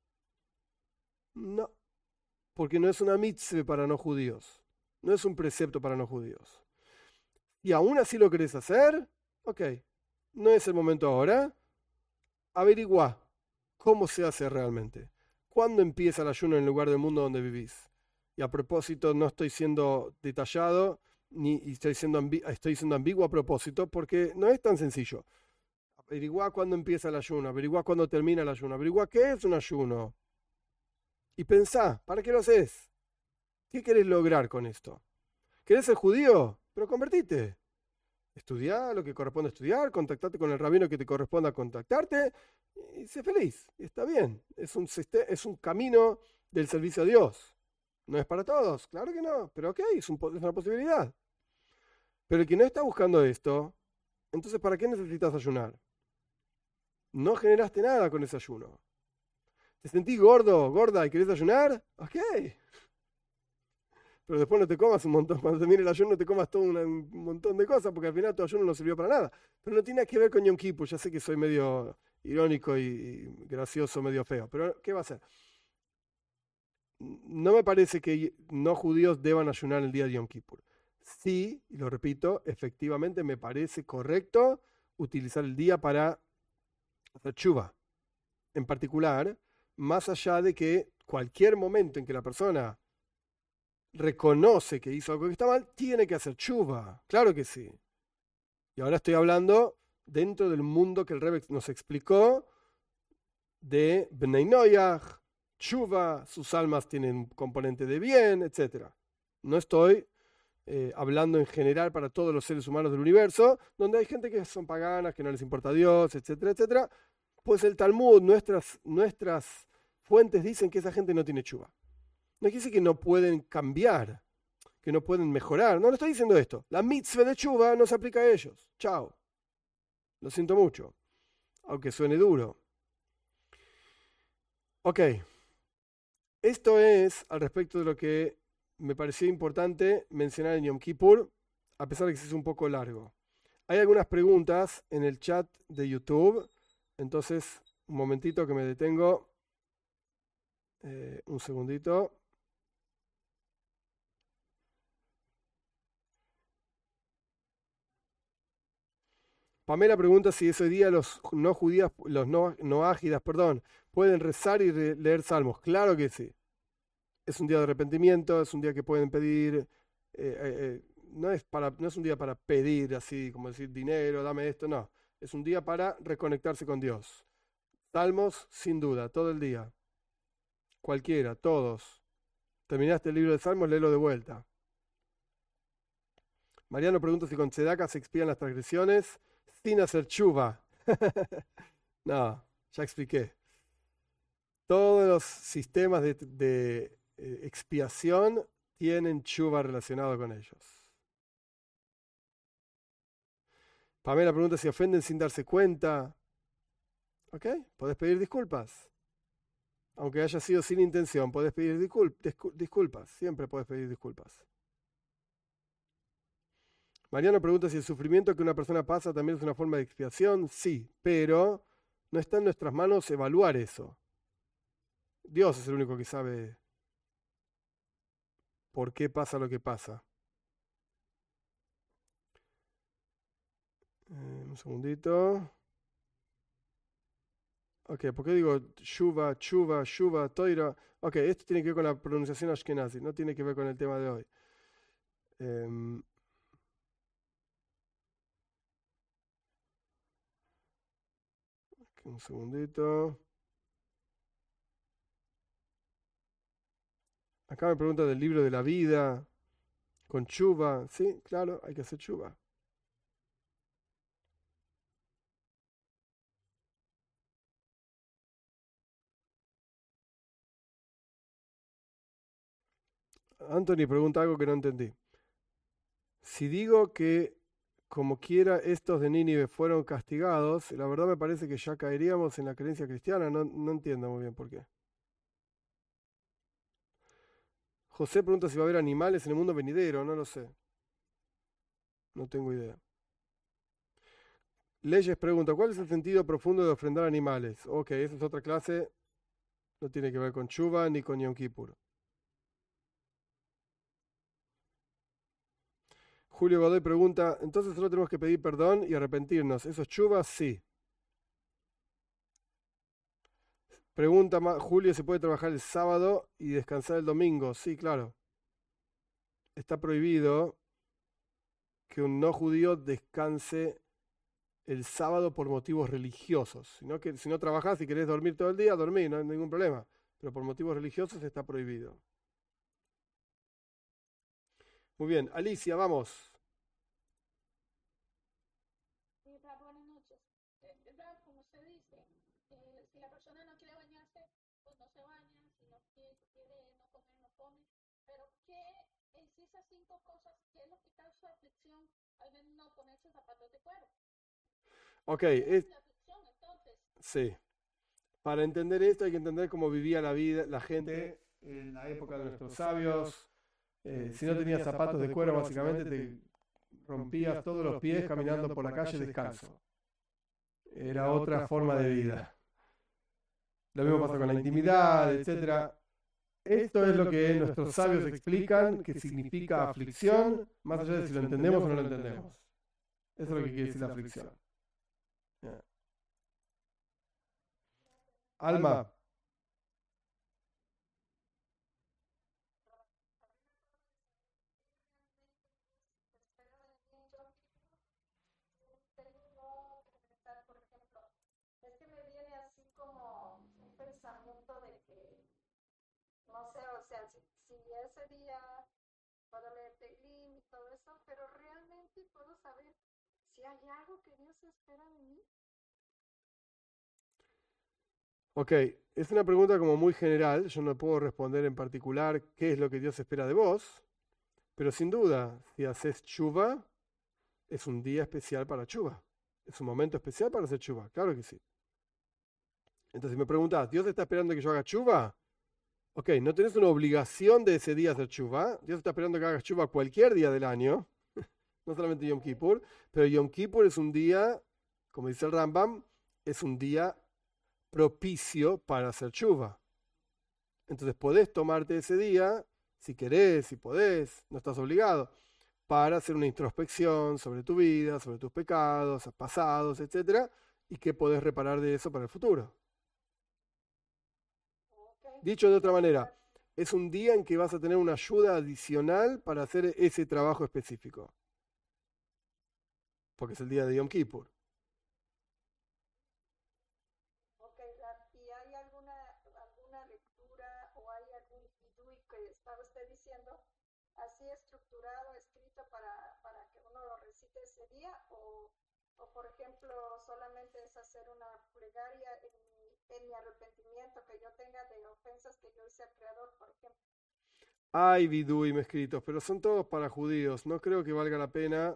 No. Porque no es una mitzvah para no judíos. No es un precepto para no judíos. Y aún así lo querés hacer, ok. No es el momento ahora. Averigua cómo se hace realmente. ¿Cuándo empieza el ayuno en el lugar del mundo donde vivís? Y a propósito, no estoy siendo detallado ni estoy siendo, ambi estoy siendo ambiguo a propósito porque no es tan sencillo. Averigua cuándo empieza el ayuno, averigua cuándo termina el ayuno, averigua qué es un ayuno. Y pensá, ¿para qué lo haces? ¿Qué querés lograr con esto? ¿Querés ser judío? Pero convertite. Estudiá lo que corresponde estudiar, contactate con el rabino que te corresponda contactarte y sé feliz. Está bien. Es un, es un camino del servicio a Dios. No es para todos, claro que no, pero ok, es, un, es una posibilidad. Pero el que no está buscando esto, entonces ¿para qué necesitas ayunar? No generaste nada con ese ayuno. ¿Te sentís gordo, gorda y querés ayunar? Ok. Pero después no te comas un montón, cuando termine el ayuno no te comas todo una, un montón de cosas, porque al final tu ayuno no sirvió para nada. Pero no tiene que ver con Yom Kippur, ya sé que soy medio irónico y, y gracioso, medio feo, pero ¿qué va a ser? No me parece que no judíos deban ayunar el día de Yom Kippur. Sí, y lo repito, efectivamente me parece correcto utilizar el día para hacer tshuva. En particular, más allá de que cualquier momento en que la persona reconoce que hizo algo que está mal, tiene que hacer tshuva. Claro que sí. Y ahora estoy hablando dentro del mundo que el Rebbe nos explicó de Bnei Noyaj, tshuva, sus almas tienen un componente de bien, etcétera. No estoy eh, hablando en general para todos los seres humanos del universo, donde hay gente que son paganas, que no les importa Dios, etcétera, etcétera. Pues el Talmud, nuestras, nuestras fuentes dicen que esa gente no tiene tshuva. No quiere decir que no pueden cambiar, que no pueden mejorar. No, no estoy diciendo esto. La mitzvah de tshuva no se aplica a ellos. Chao. Lo siento mucho. Aunque suene duro. Ok. Esto es al respecto de lo que me pareció importante mencionar en Yom Kippur, a pesar de que es un poco largo. Hay algunas preguntas en el chat de YouTube. Entonces, un momentito que me detengo. Eh, un segundito. Pamela pregunta si ese día los no judías, los no, no ágidas, perdón, pueden rezar y re- leer salmos. Claro que sí. Es un día de arrepentimiento, es un día que pueden pedir, eh, eh, eh, no es para, no es un día para pedir así, como decir dinero, dame esto, no. Es un día para reconectarse con Dios. Salmos, sin duda, todo el día. Cualquiera, todos. Terminaste el libro de Salmos, léelo de vuelta. Mariano pregunta si con Tzedaka se expían las transgresiones sin hacer chuva. No, ya expliqué. Todos los sistemas de, de eh, expiación tienen chuva relacionado con ellos. Pamela pregunta si ofenden sin darse cuenta. ¿Ok? Podés pedir disculpas. Aunque haya sido sin intención, podés pedir discul discul disculpas. Siempre podés pedir disculpas. Mariano pregunta si el sufrimiento que una persona pasa también es una forma de expiación. Sí, pero no está en nuestras manos evaluar eso. Dios es el único que sabe por qué pasa lo que pasa. Eh, un segundito. Ok, ¿por qué digo Shuva, Chuva, Shuva, Toira? Ok, esto tiene que ver con la pronunciación ashkenazi, no tiene que ver con el tema de hoy. Em, un segundito. Acá me pregunta del libro de la vida, con Chuva. Sí, claro, hay que hacer Chuva. Anthony pregunta algo que no entendí. Si digo que como quiera estos de Nínive fueron castigados, la verdad me parece que ya caeríamos en la creencia cristiana, no, no entiendo muy bien por qué. José pregunta si va a haber animales en el mundo venidero, no lo sé, no tengo idea. Leyes pregunta, ¿cuál es el sentido profundo de ofrendar animales? Ok, esa es otra clase, no tiene que ver con Chuba ni con Yom Kippur. Julio Godoy pregunta, entonces solo tenemos que pedir perdón y arrepentirnos. ¿Eso es Chuba? Sí. Pregunta Julio, ¿se puede trabajar el sábado y descansar el domingo? Sí, claro. Está prohibido que un no judío descanse el sábado por motivos religiosos. Sino que si no trabajás y querés dormir todo el día, dormí, no hay ningún problema. Pero por motivos religiosos está prohibido. Muy bien, Alicia, vamos. Sí, Rab, buenas noches. Eh, Rab, como usted dice, eh, si la persona no quiere bañarse, pues no se baña, si no quiere, si quiere no comer, no come. Pero ¿qué es esas cinco cosas? ¿Qué es lo que causa aflicción al menos no ponerse zapatos de cuero? Ok, ¿Qué es, es la aflicción entonces? sí. Para entender esto hay que entender cómo vivía la vida, la gente en la época de nuestros sabios. Eh, si no tenías zapatos de cuero, básicamente te rompías todos los pies caminando por la calle descalzo. Era otra forma de vida. Lo mismo pasa con la intimidad, etcétera. Esto es lo que nuestros sabios explican que significa aflicción, más allá de si lo entendemos o no lo entendemos. Eso es lo que quiere decir la aflicción. Yeah. Alma, Por ejemplo, es que me viene así como un pensamiento de que, no sé, o sea, si, si ese día puedo leer Tehillim y todo eso, pero realmente puedo saber si hay algo que Dios espera de mí. ok, es una pregunta como muy general, yo no puedo responder en particular qué es lo que Dios espera de vos, pero sin duda, si haces chuva, es un día especial para chuva, es un momento especial para hacer chuva, claro que sí. Entonces, si me preguntas, ¿Dios está esperando que yo haga chuva? Ok, no tenés una obligación de ese día hacer chuva, Dios está esperando que hagas chuva cualquier día del año, no solamente Yom Kippur, pero Yom Kippur es un día, como dice el Rambam, es un día propicio para hacer chuva. Entonces podés tomarte ese día, si querés, si podés, no estás obligado, para hacer una introspección sobre tu vida, sobre tus pecados, pasados, etcétera, y qué podés reparar de eso para el futuro. Okay. Dicho de otra manera, es un día en que vas a tener una ayuda adicional para hacer ese trabajo específico, porque es el día de Yom Kippur. Okay, ¿y hay alguna, alguna lectura o hay algún hidui que estaba usted diciendo así estructurado, escrito para, para que uno lo recite ese día? O, o por ejemplo, solamente es hacer una plegaria en mi, en mi arrepentimiento que yo tenga de ofensas que yo hice al Creador, por ejemplo. Hay viduim escritos, pero son todos para judíos. No creo que valga la pena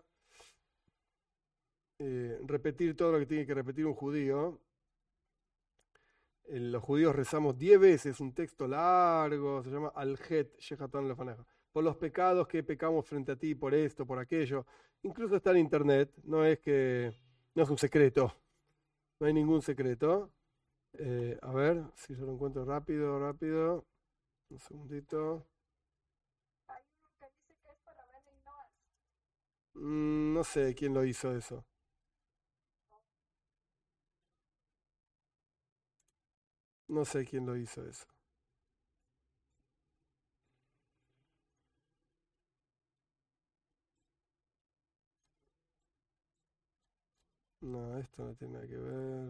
eh, repetir todo lo que tiene que repetir un judío. Eh, los judíos rezamos diez veces un texto largo, se llama Al-Het Shehatan Lefaneja, por los pecados que pecamos frente a ti, por esto, por aquello. Incluso está en internet, no es que no es un secreto, no hay ningún secreto. Eh, a ver si yo lo encuentro rápido, rápido. Un segundito. Hay uno que dice que es para ver en Noah. Mm, no sé quién lo hizo eso. No sé quién lo hizo eso. No, esto no tiene nada que ver.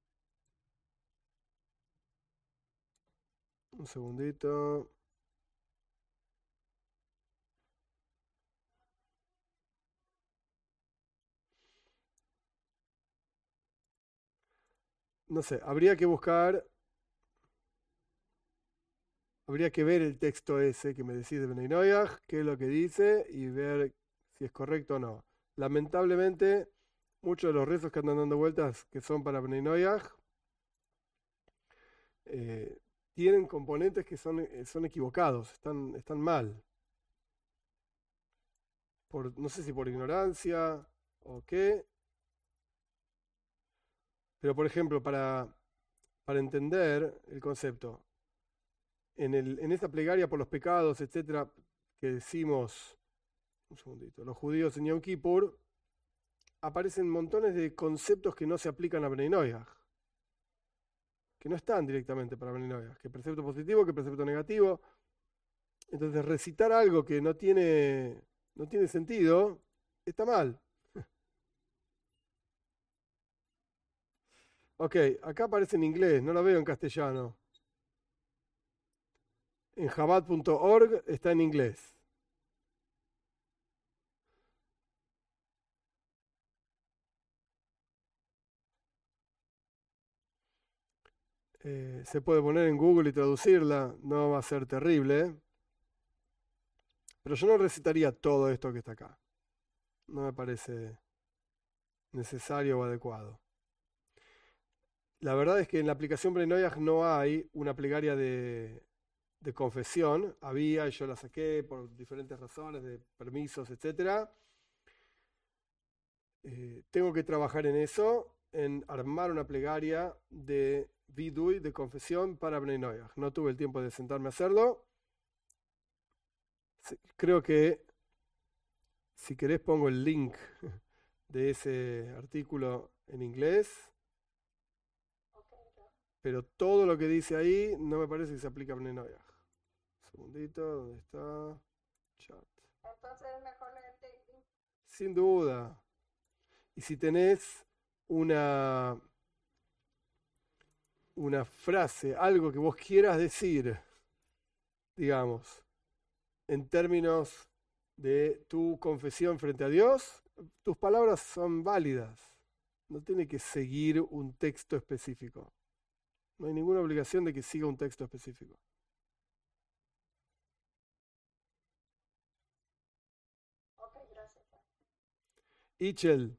Un segundito. No sé, habría que buscar, habría que ver el texto ese que me decís de Benay Noyaj, qué es lo que dice y ver si es correcto o no. Lamentablemente, muchos de los rezos que andan dando vueltas que son para Benay Noyaj eh, tienen componentes que son, eh, son equivocados, están, están mal. Por, no sé si por ignorancia o qué, pero por ejemplo, para, para entender el concepto, en, el, en esta plegaria por los pecados, etcétera, que decimos, un segundito, los judíos en Yom Kippur, aparecen montones de conceptos que no se aplican a Bnei Noyaj, que no están directamente para Bnei Noyaj, que precepto positivo, que precepto negativo. Entonces, recitar algo que no tiene, no tiene sentido, está mal. Ok, acá aparece en inglés, no lo veo en castellano. En Chabad punto org está en inglés. Eh, se puede poner en Google y traducirla, no va a ser terrible, ¿eh? Pero yo no recitaría todo esto que está acá. No me parece necesario o adecuado. La verdad es que en la aplicación Brenoyaj no hay una plegaria de, de confesión. Había y yo la saqué por diferentes razones, de permisos, etcétera. Eh, tengo que trabajar en eso, en armar una plegaria de vidui, de confesión para Brenoyaj. No tuve el tiempo de sentarme a hacerlo. Creo que si querés pongo el link de ese artículo en inglés, pero todo lo que dice ahí no me parece que se aplica a Bnei Noyaj. Un segundito, ¿dónde está? Chat. Entonces es mejor leerte el link. Sin duda. Y si tenés una, una frase, algo que vos quieras decir, digamos, en términos de tu confesión frente a Dios, tus palabras son válidas. No tiene que seguir un texto específico. No hay ninguna obligación de que siga un texto específico. Ok, gracias. Ichel,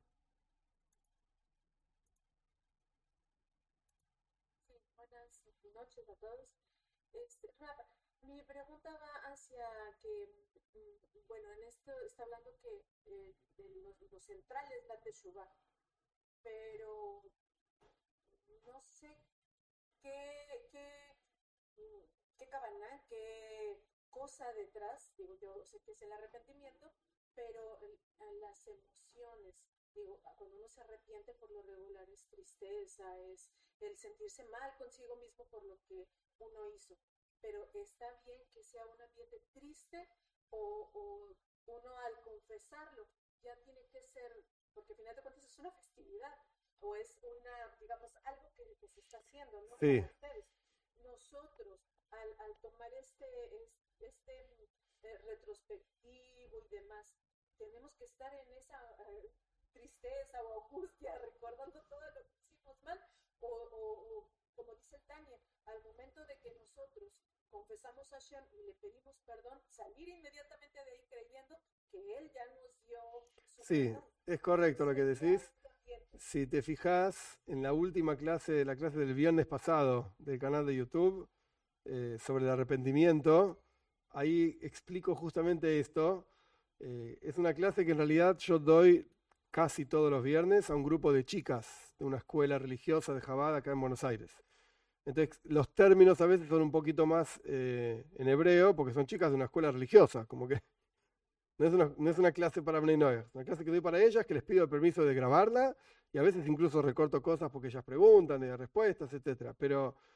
Sí, buenas noches a todos. Este, Rafa, mi pregunta va hacia que, mm, bueno, en esto está hablando que eh, de los, lo central es la Teshuvah, pero no sé qué, qué, mm, qué cabana, qué cosa detrás, digo, yo sé que es el arrepentimiento, pero el- a las emociones, digo, a- cuando uno se arrepiente por lo regular es tristeza, es el sentirse mal consigo mismo por lo que uno hizo, pero está bien que sea un ambiente triste o, o uno al confesarlo ya tiene que ser, porque al final de cuentas es una festividad o es una, digamos, algo que, que se está haciendo, ¿no? sí, Para ustedes. Nosotros, al, al tomar este, es- este eh, retrospectivo y demás, tenemos que estar en esa eh, tristeza o angustia, recordando todo lo que hicimos mal, o, o, o, como dice Tania, al momento de que nosotros confesamos a Hashem y le pedimos perdón, salir inmediatamente de ahí creyendo que Él ya nos dio su sí, perdón. es correcto lo que Sería decís. este ambiente. Si te fijas en la última clase, la clase del viernes pasado del canal de YouTube eh, sobre el arrepentimiento, ahí explico justamente esto. Eh, es una clase que en realidad yo doy casi todos los viernes a un grupo de chicas de una escuela religiosa de Chabad acá en Buenos Aires. Entonces, los términos a veces son un poquito más eh, en hebreo, porque son chicas de una escuela religiosa, como que no es una, no es una clase para Bnei Noyaj, es una clase que doy para ellas, que les pido el permiso de grabarla, y a veces incluso recorto cosas porque ellas preguntan, de respuestas, etcétera. Pero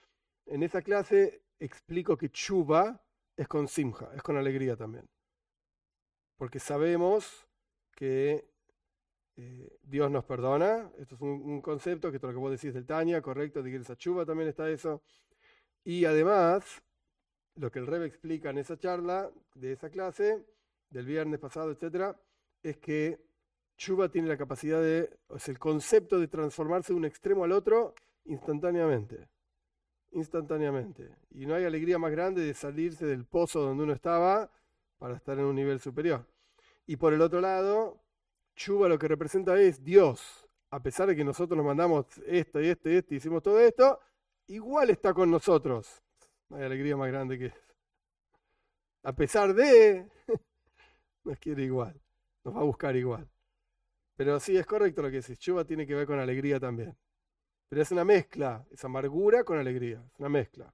en esa clase explico que tshuva es con simja, es con alegría también. Porque sabemos que eh, Dios nos perdona. Esto es un, un concepto que todo lo que vos decís del Tanya, correcto, de esa tshuva también está eso. Y además, lo que el Rebbe explica en esa charla, de esa clase, del viernes pasado, etcétera, es que tshuva tiene la capacidad de, es el concepto de transformarse de un extremo al otro instantáneamente. Instantáneamente. Y no hay alegría más grande de salirse del pozo donde uno estaba para estar en un nivel superior. Y por el otro lado, tshuva lo que representa es Dios. A pesar de que nosotros nos mandamos esto y esto y esto y hicimos todo esto, igual está con nosotros. No hay alegría más grande que eso. A pesar de, nos quiere igual, nos va a buscar igual. Pero sí, es correcto lo que decís. Tshuva tiene que ver con alegría también. Pero es una mezcla, es amargura con alegría, es una mezcla.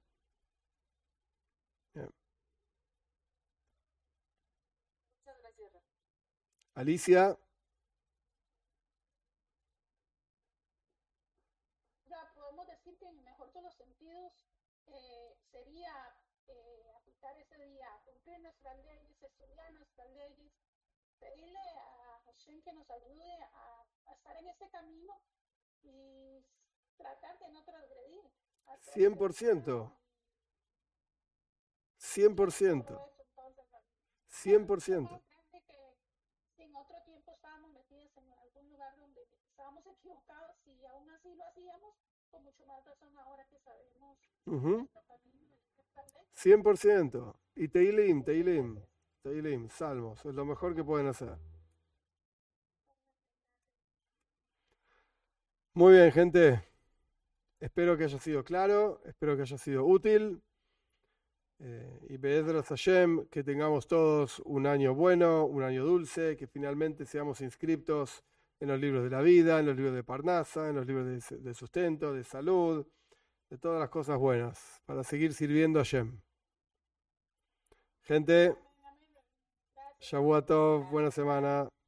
Bien. Muchas gracias, Rafa. Alicia, Ya podemos decir que en el mejor de los sentidos eh, sería eh, aplicar ese día, cumplir nuestras leyes, estudiar nuestras leyes, pedirle a Hashem que nos ayude a, a estar en ese camino y tratar de no transgredir. hacer cien por el bien ciento, y cien por todo ciento, eso. Entonces, cien bueno, por yo ciento. comprendí que si en otro tiempo estábamos metidos en algún lugar donde estábamos equivocados y aún así lo hacíamos, con mucho más razón ahora que sabemos Ujú, nuestro camino y nuestra ley. cien por ciento. Y Teilim, Muchas Teilim, gracias. Teilim, salmos, es lo mejor que pueden hacer. Muy bien, gente. Espero que haya sido claro, espero que haya sido útil. Eh, y Be'ezras Hashem, que tengamos todos un año bueno, un año dulce, que finalmente seamos inscriptos en los libros de la vida, en los libros de Parnasa, en los libros de, de sustento, de salud, de todas las cosas buenas, para seguir sirviendo a Hashem. Gente, Amén, amén. Gracias. Shavua Tov, buena semana.